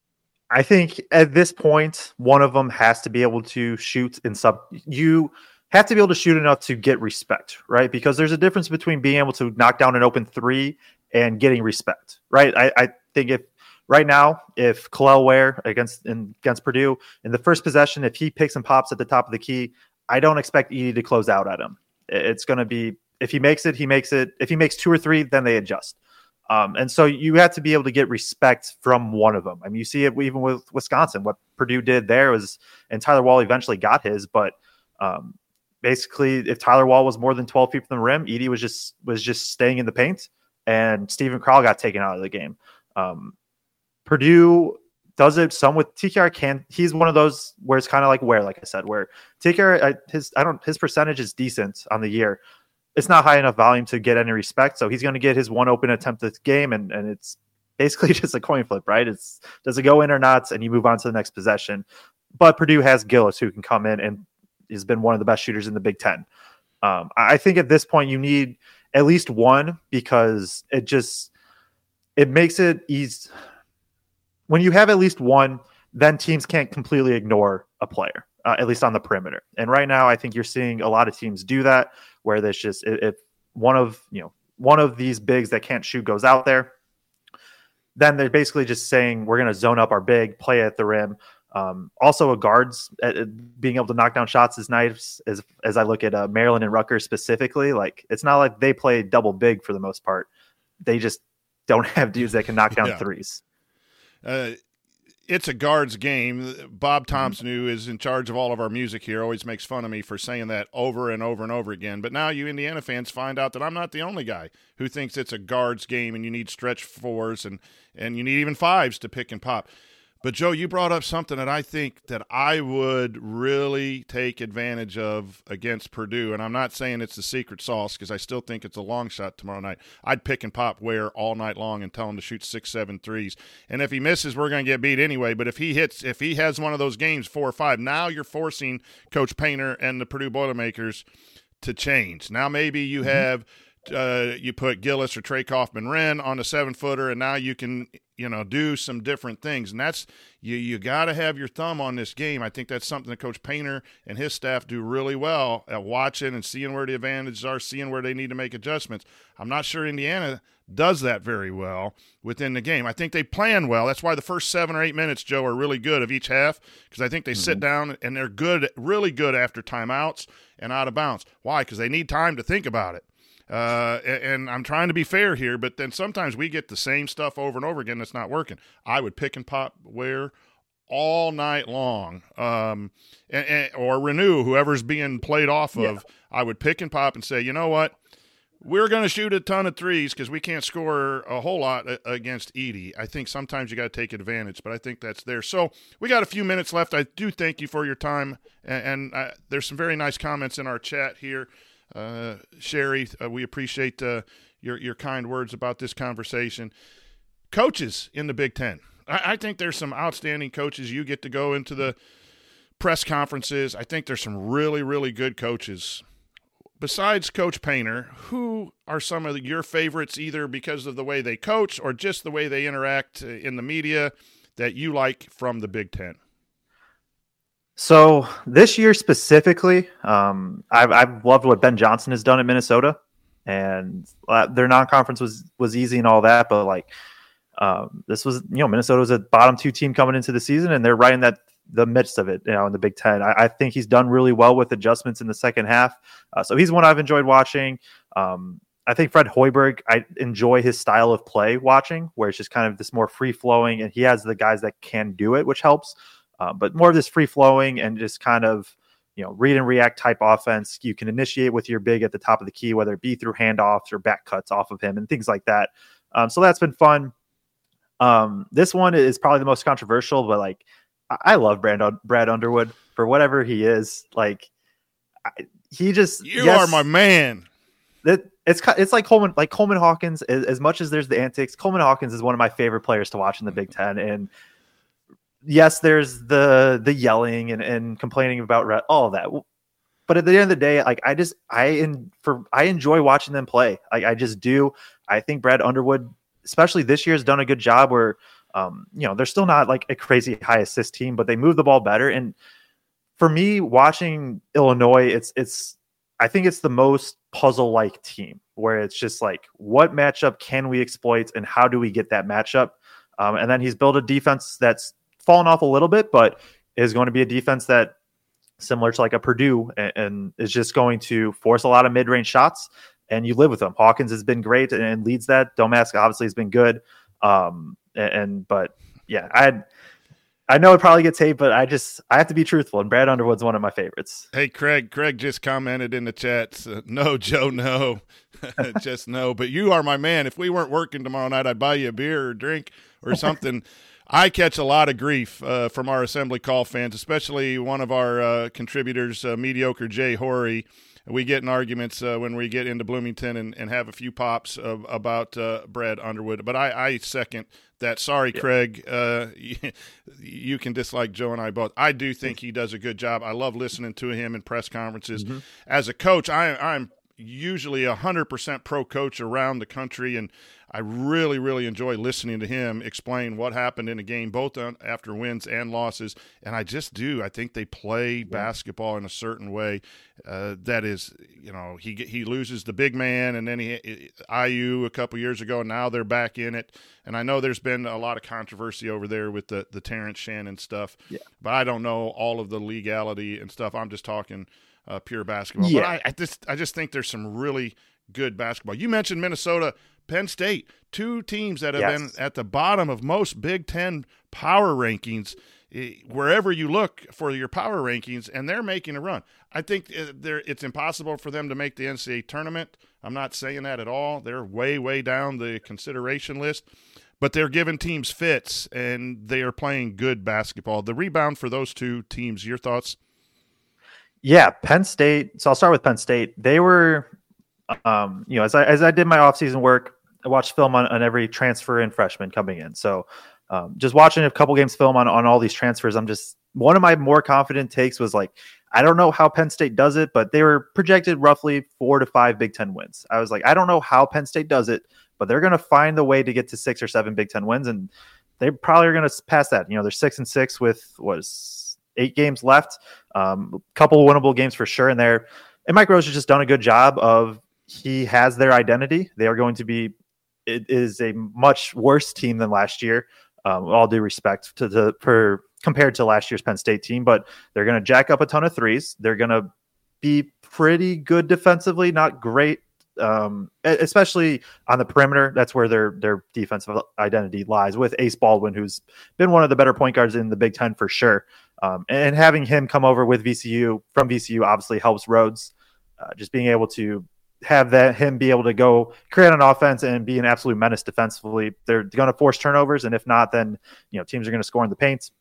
I think at this point, one of them has to be able to shoot in sub. You have to be able to shoot enough to get respect, right? Because there's a difference between being able to knock down an open three and getting respect, right? I, I think if right now, if Kel'el Ware against in, against Purdue in the first possession, if he picks and pops at the top of the key, I don't expect Edey to close out at him. It's going to be, if he makes it, he makes it. If he makes two or three, then they adjust. Um, and so you have to be able to get respect from one of them. I mean, you see it even with Wisconsin. What Purdue did there was, and Tyler Wall eventually got his, but um, basically, if Tyler Wall was more than twelve feet from the rim, Edey was just was just staying in the paint, and Stephen Crowell got taken out of the game. Um, Purdue does it some with T K R. Can he's one of those where it's kind of like where, like I said, where T K R his I don't his percentage is decent on the year. It's not high enough volume to get any respect, so he's going to get his one open attempt this game, and and it's basically just a coin flip, right? It's does it go in or not, and you move on to the next possession. But Purdue has Gillis who can come in and has been one of the best shooters in the Big Ten. Um, I think at this point you need at least one, because it just it makes it easy. When you have at least one, then teams can't completely ignore a player, uh, at least on the perimeter. And right now, I think you're seeing a lot of teams do that, where there's just if one of you know one of these bigs that can't shoot goes out there, then they're basically just saying we're going to zone up our big, play at the rim. Um, also, a guards uh, being able to knock down shots is nice. As as I look at uh, Maryland and Rutgers specifically, like it's not like they play double big for the most part. They just don't have dudes that can knock down yeah. threes. Uh, it's a guards game. Bob Thompson, who is in charge of all of our music here, always makes fun of me for saying that over and over and over again. But now you Indiana fans find out that I'm not the only guy who thinks it's a guards game and you need stretch fours and, and you need even fives to pick and pop. But, Joe, you brought up something that I think that I would really take advantage of against Purdue, and I'm not saying it's the secret sauce because I still think it's a long shot tomorrow night. I'd pick and pop Ware all night long and tell him to shoot six, seven threes. And if he misses, we're going to get beat anyway. But if he hits, if he has one of those games, four or five, now you're forcing Coach Painter and the Purdue Boilermakers to change. Now maybe you mm-hmm. have uh, you put Gillis or Trey Kaufman-Renn on a seven-footer, and now you can – you know, do some different things. And that's, you you got to have your thumb on this game. I think that's something that Coach Painter and his staff do really well at watching and seeing where the advantages are, seeing where they need to make adjustments. I'm not sure Indiana does that very well within the game. I think they plan well. That's why the first seven or eight minutes, Joe, are really good of each half, because I think they mm-hmm. sit down and they're good, really good after timeouts and out of bounds. Why? Because they need time to think about it. Uh, and I'm trying to be fair here, but then sometimes we get the same stuff over and over again that's not working. I would pick and pop Ware all night long, um, and, and, or Renew, whoever's being played off of. Yeah. I would pick and pop and say, you know what? We're going to shoot a ton of threes because we can't score a whole lot against Edey. I think sometimes you got to take advantage, but I think that's there. So we got a few minutes left. I do thank you for your time, and, and uh, there's some very nice comments in our chat here. Uh, Sherry, uh, we appreciate uh, your your kind words about this conversation. Coaches in the Big Ten. I, I think there's some outstanding coaches. You get to go into the press conferences. I think there's some really, really good coaches. Besides Coach Painter, who are some of your favorites, either because of the way they coach or just the way they interact in the media, that you like from the Big Ten? So this year specifically, um, I've, I've loved what Ben Johnson has done at Minnesota, and uh, their non-conference was was easy and all that. But like um, this was, you know, Minnesota was a bottom two team coming into the season, and they're right in that the midst of it, you know, in the Big Ten. I, I think he's done really well with adjustments in the second half. Uh, so he's one I've enjoyed watching. Um, I think Fred Hoiberg, I enjoy his style of play watching, where it's just kind of this more free flowing, and he has the guys that can do it, which helps. uh, but more of this free flowing and just kind of, you know, read and react type offense. You can initiate with your big at the top of the key, whether it be through handoffs or back cuts off of him and things like that. Um, so that's been fun. Um, this one is probably the most controversial, but like, I, I love Brad, Brad Underwood for whatever he is. Like, I, he just, you yes, are my man. That it's it's like Coleman, like Coleman Hawkins. As, as much as there's the antics, Coleman Hawkins is one of my favorite players to watch in the Big Ten. And yes, there's the the yelling and, and complaining about all of that. But at the end of the day, like I just I in for I enjoy watching them play. Like I just do. I think Brad Underwood, especially this year, has done a good job. Where um, you know, they're still not like a crazy high assist team, but they move the ball better. And for me, watching Illinois, it's it's I think it's the most puzzle-like team where it's just like, what matchup can we exploit and how do we get that matchup? Um, and then he's built a defense that's fallen off a little bit, but is going to be a defense that similar to like a Purdue and, and is just going to force a lot of mid-range shots, and you live with them. Hawkins has been great and, and leads that. Domask obviously has been good. Um, and, and but yeah, I had, I know it probably gets hate, but I just I have to be truthful, and Brad Underwood's one of my favorites. Hey, Craig. Craig just commented in the chat, uh, no, Joe, no. Just no. But you are my man. If we weren't working tomorrow night, I'd buy you a beer or drink or something. I catch a lot of grief uh, from our Assembly Call fans, especially one of our uh, contributors, uh, Mediocre Jay Horry. We get in arguments uh, when we get into Bloomington and, and have a few pops of, about uh, Brad Underwood. But I, I second that. Sorry, yeah. Craig. Uh, you, you can dislike Joe and I both. I do think he does a good job. I love listening to him in press conferences. Mm-hmm. As a coach, I, I'm usually one hundred percent pro-coach around the country, and I really, really enjoy listening to him explain what happened in a game, both on, after wins and losses. And I just do. I think they play yeah. basketball in a certain way uh, that is, you know, he he loses the big man, and then he I U a couple years ago, and now they're back in it. And I know there's been a lot of controversy over there with the, the Terrence Shannon stuff, yeah. but I don't know all of the legality and stuff. I'm just talking uh, pure basketball. Yeah. But I, I just I just think there's some really good basketball. You mentioned Minnesota, Penn State, two teams that have yes. been at the bottom of most Big Ten power rankings, wherever you look for your power rankings, and they're making a run. I think it's impossible for them to make the N C double A tournament. I'm not saying that at all. They're way, way down the consideration list, but they're giving teams fits, and they are playing good basketball. The rebound for those two teams, your thoughts? Yeah, Penn State. So I'll start with Penn State. They were um, – you know, as I, as I did my offseason work, I watched film on, on every transfer and freshman coming in. So um, just watching a couple games film on, on all these transfers, I'm just one of my more confident takes was like, I don't know how Penn State does it, but they were projected roughly four to five Big Ten wins. I was like, I don't know how Penn State does it, but they're going to find the way to get to six or seven Big Ten wins. And they probably are going to pass that. You know, they're six and six with was eight games left. Um, a couple winnable games for sure in there. And Mike Rose has just done a good job of, he has their identity. They are going to be, it is a much worse team than last year. Um, all due respect to the for compared to last year's Penn State team, but they're going to jack up a ton of threes. They're going to be pretty good defensively, not great, um, especially on the perimeter. That's where their their defensive identity lies, with Ace Baldwin, who's been one of the better point guards in the Big Ten for sure. Um, and having him come over with V C U from V C U obviously helps Rhodes. Uh, just being able to have that him be able to go create an offense and be an absolute menace defensively. They're going to force turnovers, and if not, then you know teams are going to score in the paint.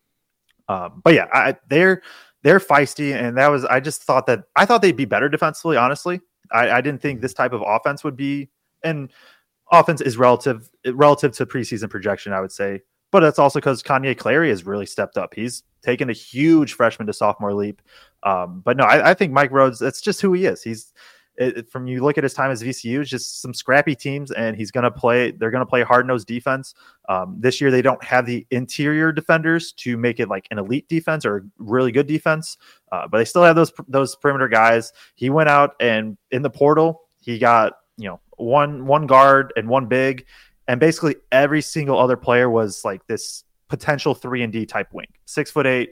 Um, but yeah, I, they're they're feisty, and that was I just thought that I thought they'd be better defensively. Honestly, I, I didn't think this type of offense would be, and offense is relative relative to preseason projection, I would say. But that's also because Kanye Clary has really stepped up. He's taken a huge freshman to sophomore leap. Um, but no, I, I think Mike Rhodes, that's just who he is. He's It, from you look at his time as V C U, it's just some scrappy teams, and he's going to play. They're going to play hard-nosed defense. Um, this year, they don't have the interior defenders to make it like an elite defense or really good defense, uh, but they still have those those perimeter guys. He went out and in the portal, he got you know one one guard and one big, and basically every single other player was like this potential three and D type wing, six foot eight.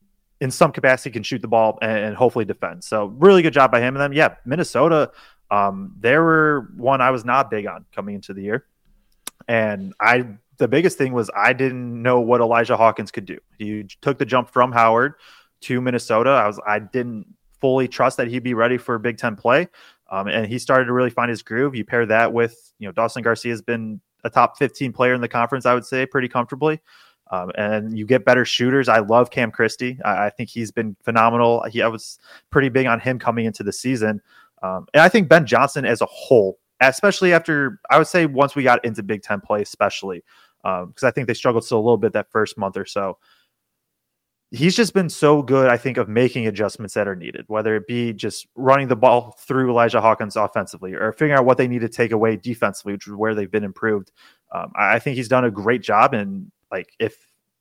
In some capacity can shoot the ball and, and hopefully defend. So really good job by him. And then, yeah, Minnesota, um, they were one I was not big on coming into the year. And I, the biggest thing was I didn't know what Elijah Hawkins could do. He took the jump from Howard to Minnesota. I was, I didn't fully trust that he'd be ready for Big Ten play. Um, and he started to really find his groove. You pair that with, you know, Dawson Garcia has been a top fifteen player in the conference, I would say, pretty comfortably. Um, and you get better shooters. I love Cam Christie. I, I think he's been phenomenal. He, I was pretty big on him coming into the season. Um, and I think Ben Johnson as a whole, especially after, I would say once we got into Big Ten play, especially because um, I think they struggled still a little bit that first month or so. He's just been so good, I think, of making adjustments that are needed, whether it be just running the ball through Elijah Hawkins offensively or figuring out what they need to take away defensively, which is where they've been improved. Um, I think he's done a great job. And like, if,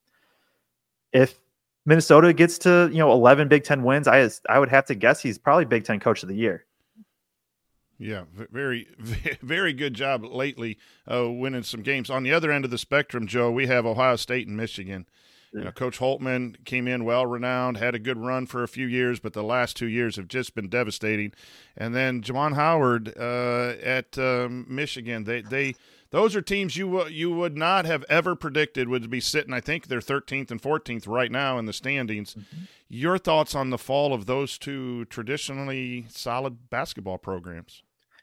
if Minnesota gets to, you know, eleven Big Ten wins, I, I would have to guess he's probably Big Ten Coach of the Year. Yeah, very, very good job lately uh, winning some games. On the other end of the spectrum, Joe, we have Ohio State and Michigan. You know, Coach Holtman came in well-renowned, had a good run for a few years, but the last two years have just been devastating. And then Juwan Howard uh, at um, Michigan, they they those are teams you w- you would not have ever predicted would be sitting. I think they're thirteenth and fourteenth right now in the standings. Mm-hmm. Your thoughts on the fall of those two traditionally solid basketball programs?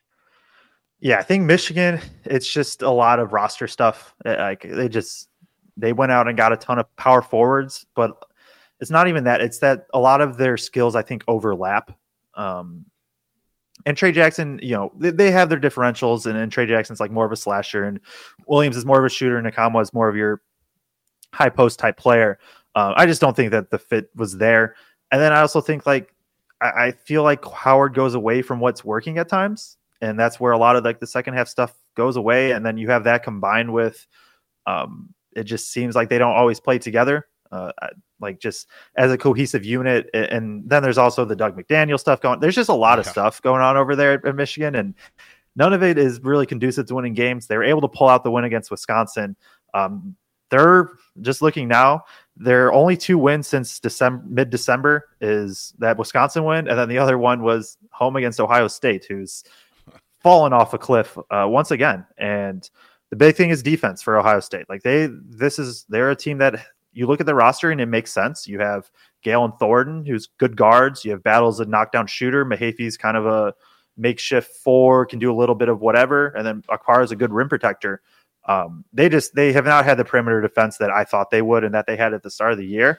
Yeah, I think Michigan, it's just a lot of roster stuff. Like they just. They went out and got a ton of power forwards, but it's not even that. It's that a lot of their skills, I think, overlap. Um, and Trey Jackson, you know, they, they have their differentials, and, and Trey Jackson's like more of a slasher, and Williams is more of a shooter, and Nakama is more of your high post type player. Uh, I just don't think that the fit was there. And then I also think like I, I feel like Howard goes away from what's working at times, and that's where a lot of like the second half stuff goes away. And then you have that combined with. Um, It just seems like they don't always play together, uh, like just as a cohesive unit. And then there's also the Doug McDaniel stuff going. There's just a lot of yeah. stuff going on over there at Michigan, and none of it is really conducive to winning games. They were able to pull out the win against Wisconsin. Um, they're just looking now. Their only two wins since December, mid-December is that Wisconsin win, and then the other one was home against Ohio State, who's fallen off a cliff uh, once again. And the big thing is defense for Ohio State. Like they, this is, they're a team that you look at the roster and it makes sense. You have Gale and Thornton, who's good guards. You have Battles, a knockdown shooter. Mahaffey's kind of a makeshift four, can do a little bit of whatever. And then Akpara is a good rim protector. Um, they just, they have not had the perimeter defense that I thought they would and that they had at the start of the year.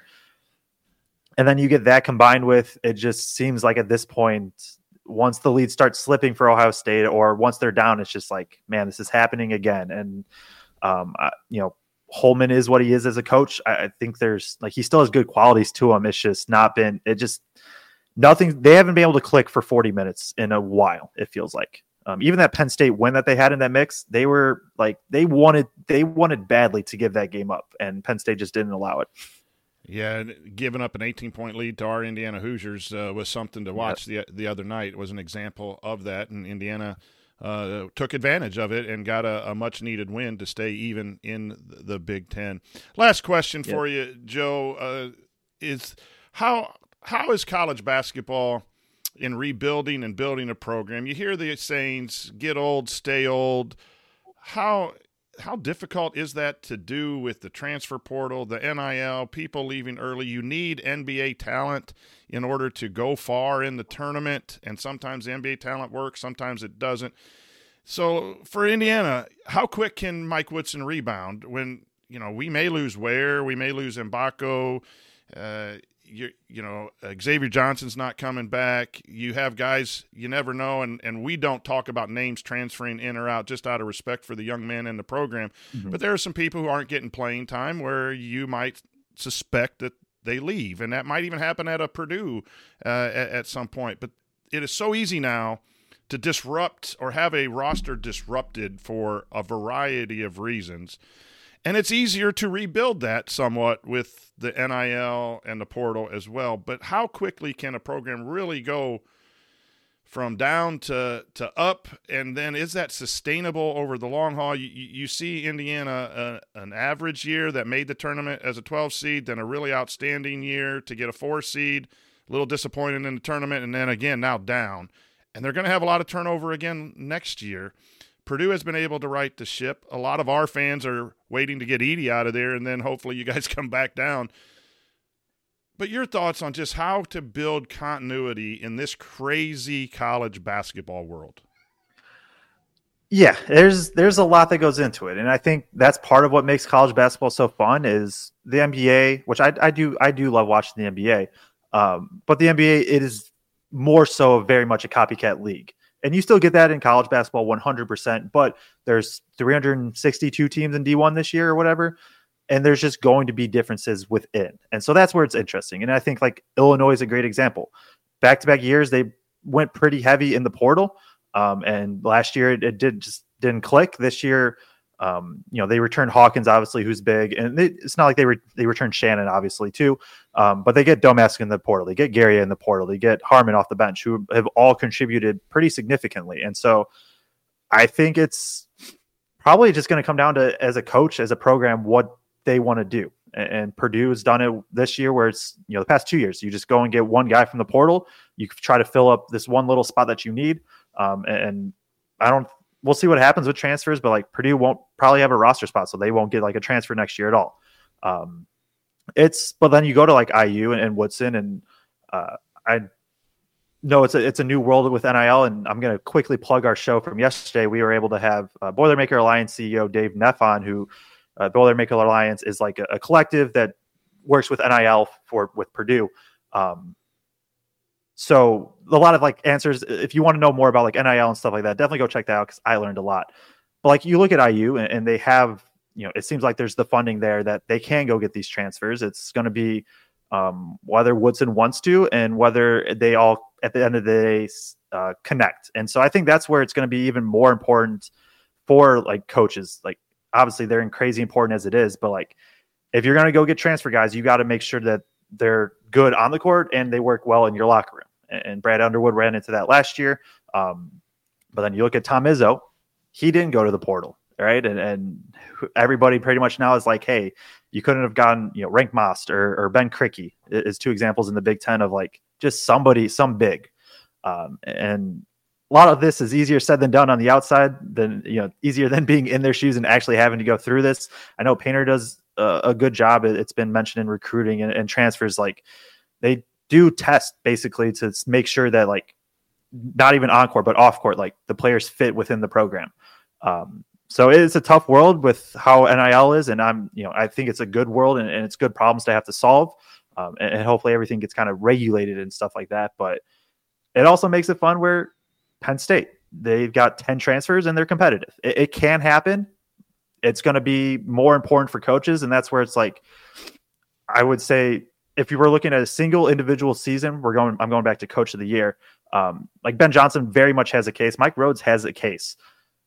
And then you get that combined with, it just seems like at this point, once the lead starts slipping for Ohio State or once they're down, it's just like, man, this is happening again. And, um, I, you know, Holman is what he is as a coach. I, I think there's like, he still has good qualities to him. It's just not been, it just nothing. They haven't been able to click for forty minutes in a while. It feels like, um, even that Penn State win that they had in that mix, they were like, they wanted, they wanted badly to give that game up, and Penn State just didn't allow it. Yeah, giving up an eighteen-point lead to our Indiana Hoosiers uh, was something to watch yep. the the other night. It was an example of that, and Indiana uh, took advantage of it and got a, a much-needed win to stay even in the Big Ten. Last question yep. for you, Joe, uh, is how how is college basketball in rebuilding and building a program? You hear the sayings, get old, stay old. How How difficult is that to do with the transfer portal, the N I L, people leaving early? You need N B A talent in order to go far in the tournament, and sometimes the N B A talent works, sometimes it doesn't. So for Indiana, how quick can Mike Woodson rebound when, you know, we may lose Ware, we may lose Mbako, uh, you, you know, uh, Xavier Johnson's not coming back. You have guys you never know, and, and we don't talk about names transferring in or out just out of respect for the young men in the program. Mm-hmm. But there are some people who aren't getting playing time where you might suspect that they leave, and that might even happen at a Purdue uh, at, at some point. But it is so easy now to disrupt or have a roster disrupted for a variety of reasons. And it's easier to rebuild that somewhat with the N I L and the portal as well. But how quickly can a program really go from down to, to up? And then is that sustainable over the long haul? You, you see Indiana, uh, an average year that made the tournament as a twelve seed, then a really outstanding year to get a four seed, a little disappointed in the tournament, and then again now down. And they're going to have a lot of turnover again next year. Purdue has been able to right the ship. A lot of our fans are waiting to get Edey out of there, and then hopefully you guys come back down. But your thoughts on just how to build continuity in this crazy college basketball world? Yeah, there's there's a lot that goes into it, and I think that's part of what makes college basketball so fun is the N B A, which I, I do I do love watching the N B A, um, but the N B A, it is more so very much a copycat league, and you still get that in college basketball one hundred percent. But there's three hundred sixty-two teams in D one this year or whatever, and there's just going to be differences within, and so that's where it's interesting. And I think like Illinois is a great example. Back to back years, they went pretty heavy in the portal. Um, and last year it, it did just didn't click. This year, um, you know, they returned Hawkins, obviously, who's big, and they, it's not like they re- they returned Shannon, obviously, too. Um, but they get Domask in the portal, they get Gary in the portal, they get Harmon off the bench, who have all contributed pretty significantly. And so, I think it's probably just going to come down to, as a coach, as a program, what they want to do. And, and Purdue has done it this year, where it's, you know, the past two years, you just go and get one guy from the portal, you try to fill up this one little spot that you need. Um, and I don't, we'll see what happens with transfers, but like Purdue won't probably have a roster spot, so they won't get like a transfer next year at all. Um, it's, but then you go to like I U and, and Woodson, and uh, I know it's a, it's a new world with N I L, and I'm going to quickly plug our show from yesterday. We were able to have uh, Boilermaker Alliance C E O Dave Neff on, who uh, Boilermaker Alliance is like a, a collective that works with N I L for, with Purdue. Um, So a lot of like answers, if you want to know more about like N I L and stuff like that, definitely go check that out, because I learned a lot. But like you look at I U and, and they have, you know, it seems like there's the funding there that they can go get these transfers. It's going to be um, whether Woodson wants to and whether they all at the end of the day uh, connect. And so I think that's where it's going to be even more important for like coaches. Like obviously they're crazy important as it is, but like if you're going to go get transfer guys, you got to make sure that they're good on the court and they work well in your locker room. And Brad Underwood ran into that last year. Um, but then you look at Tom Izzo, he didn't go to the portal, right? And and everybody pretty much now is like, hey, you couldn't have gotten, you know, Rank Most or, or Ben Krikke is two examples in the Big Ten of like just somebody, some big. Um, and a lot of this is easier said than done on the outside, than, you know, easier than being in their shoes and actually having to go through this. I know Painter does a, a good job. It's been mentioned in recruiting and, and transfers. Like they do test basically to make sure that like not even on court, but off court, like the players fit within the program. Um, so it's a tough world with how N I L is. And I'm, you know, I think it's a good world and, and it's good problems to have to solve. Um, and, and hopefully everything gets kind of regulated and stuff like that. But it also makes it fun where Penn State, they've got ten transfers and they're competitive. It, it can happen. It's going to be more important for coaches. And that's where it's like, I would say if you were looking at a single individual season, we're going, I'm going back to coach of the year. Um, like Ben Johnson very much has a case. Mike Rhodes has a case.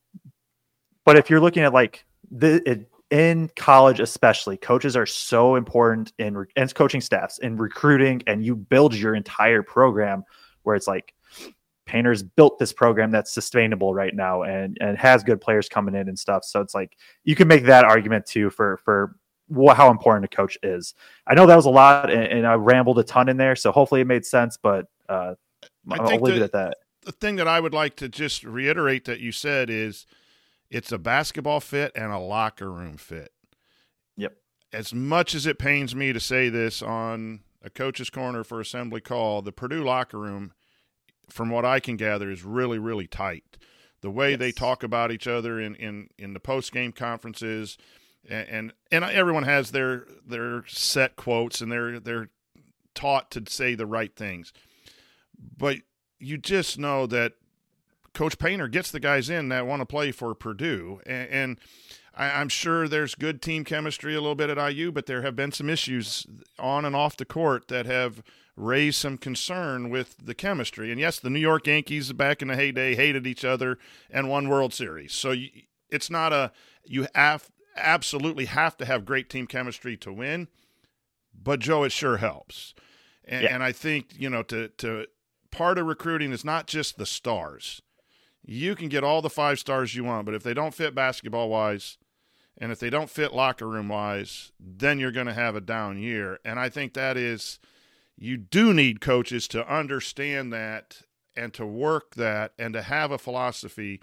But if you're looking at like the, it, in college, especially, coaches are so important in and coaching staffs in recruiting, and you build your entire program where it's like Painter's built this program that's sustainable right now and, and has good players coming in and stuff. So it's like, you can make that argument too for, for what, how important a coach is. I know that was a lot and, and I rambled a ton in there. So hopefully it made sense, but uh, I'll leave the, it at that. The thing that I would like to just reiterate that you said is it's a basketball fit and a locker room fit. Yep. As much as it pains me to say this on a coach's corner for assembly call, the Purdue locker room, from what I can gather, is really, really tight. The way yes. they talk about each other in, in, in the post-game conferences, and, and and everyone has their their set quotes, and they're they're taught to say the right things. But you just know that Coach Painter gets the guys in that want to play for Purdue, and, and I, I'm sure there's good team chemistry a little bit at I U, but there have been some issues on and off the court that have raised some concern with the chemistry. And yes, the New York Yankees back in the heyday hated each other and won World Series. So you, it's not a you have absolutely have to have great team chemistry to win, but Joe, it sure helps. And, yeah. and I think, you know, to to part of recruiting is not just the stars. You can get all the five stars you want, but if they don't fit basketball-wise and if they don't fit locker room-wise, then you're going to have a down year. And I think that is – you do need coaches to understand that and to work that and to have a philosophy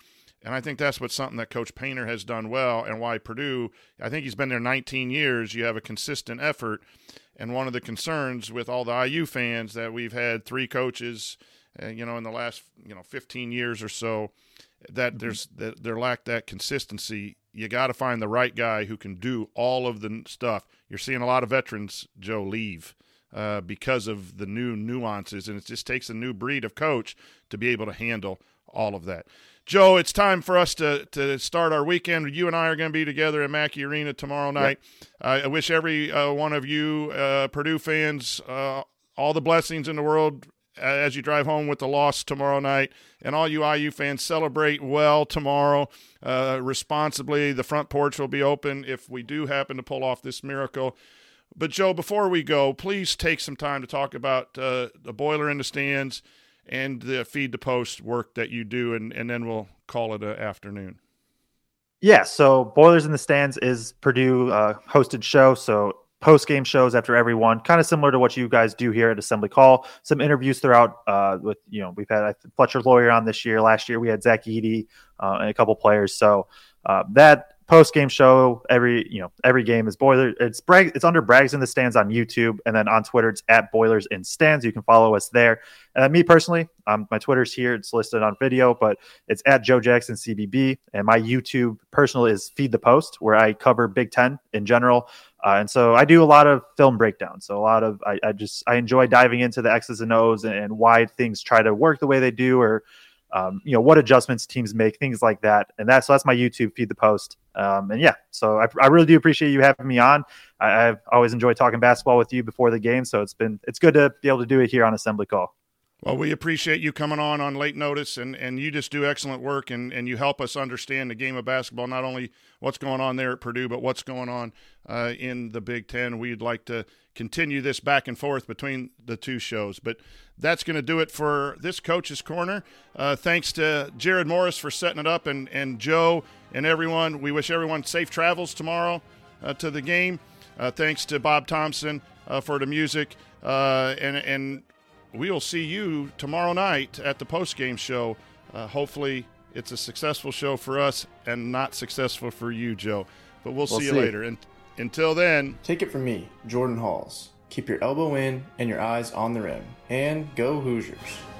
And I think that's what something that Coach Painter has done well, and why Purdue, I think he's been there nineteen years. You have a consistent effort. And one of the concerns with all the I U fans that we've had three coaches, uh, you know, in the last, you know, fifteen years or so, that there's that there lack that consistency. You got to find the right guy who can do all of the stuff. You're seeing a lot of veterans, Joe, leave uh, because of the new nuances, and it just takes a new breed of coach to be able to handle all of that. Joe, it's time for us to, to start our weekend. You and I are going to be together at Mackey Arena tomorrow night. Yep. Uh, I wish every uh, one of you uh, Purdue fans uh, all the blessings in the world as you drive home with the loss tomorrow night. And all you I U fans, celebrate well tomorrow, uh, responsibly. The front porch will be open if we do happen to pull off this miracle. But, Joe, before we go, please take some time to talk about uh, the Boiler in the Stands and the Feed the Post work that you do, and, and then we'll call it an afternoon. Yeah, so Boilers in the Stands is Purdue uh, hosted show, so post-game shows after every one, kind of similar to what you guys do here at Assembly Call. Some interviews throughout uh, with, you know, we've had Fletcher Lawyer on this year. Last year we had Zach Eady uh, and a couple players. So uh, that post-game show every, you know, every game is Boiler. It's Bragg. It's under Braggs in the Stands on YouTube, and then on Twitter it's at Boilers in Stands. You can follow us there. And then me personally, um, my Twitter's here. It's listed on video, but it's at Joe Jackson C B B, and my YouTube personal is Feed the Post, where I cover Big Ten in general. Uh, and so I do a lot of film breakdowns. So a lot of I, I just I enjoy diving into the X's and O's and, and why things try to work the way they do, or Um, you know, what adjustments teams make, things like that. And that's, so that's my YouTube, Feed the Post. Um, and yeah, so I, I really do appreciate you having me on. I, I've always enjoyed talking basketball with you before the game. So it's been, it's good to be able to do it here on Assembly Call. Well, we appreciate you coming on on late notice, and, and you just do excellent work, and, and you help us understand the game of basketball, not only what's going on there at Purdue, but what's going on uh, in the Big Ten. We'd like to continue this back and forth between the two shows. But that's going to do it for this Coach's Corner. Uh, thanks to Jared Morris for setting it up, and, and Joe and everyone. We wish everyone safe travels tomorrow uh, to the game. Uh, thanks to Bob Thompson uh, for the music, uh, and and we will see you tomorrow night at the post-game show. Uh, hopefully it's a successful show for us and not successful for you, Joe. But we'll, we'll see you see. later. And until then, take it from me, Jordan Halls. Keep your elbow in and your eyes on the rim. And go Hoosiers.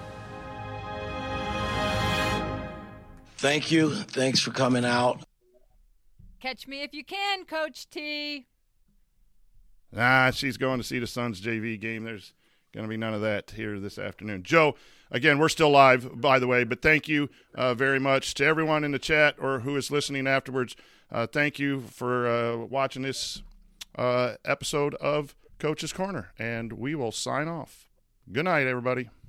Thank you. Thanks for coming out. Catch me if you can, Coach T. Ah, she's going to see the Suns J V game. There's going to be none of that here this afternoon. Joe, again, we're still live, by the way, but thank you uh, very much to everyone in the chat or who is listening afterwards. Uh, thank you for uh, watching this uh, episode of Coach's Corner, and we will sign off. Good night, everybody.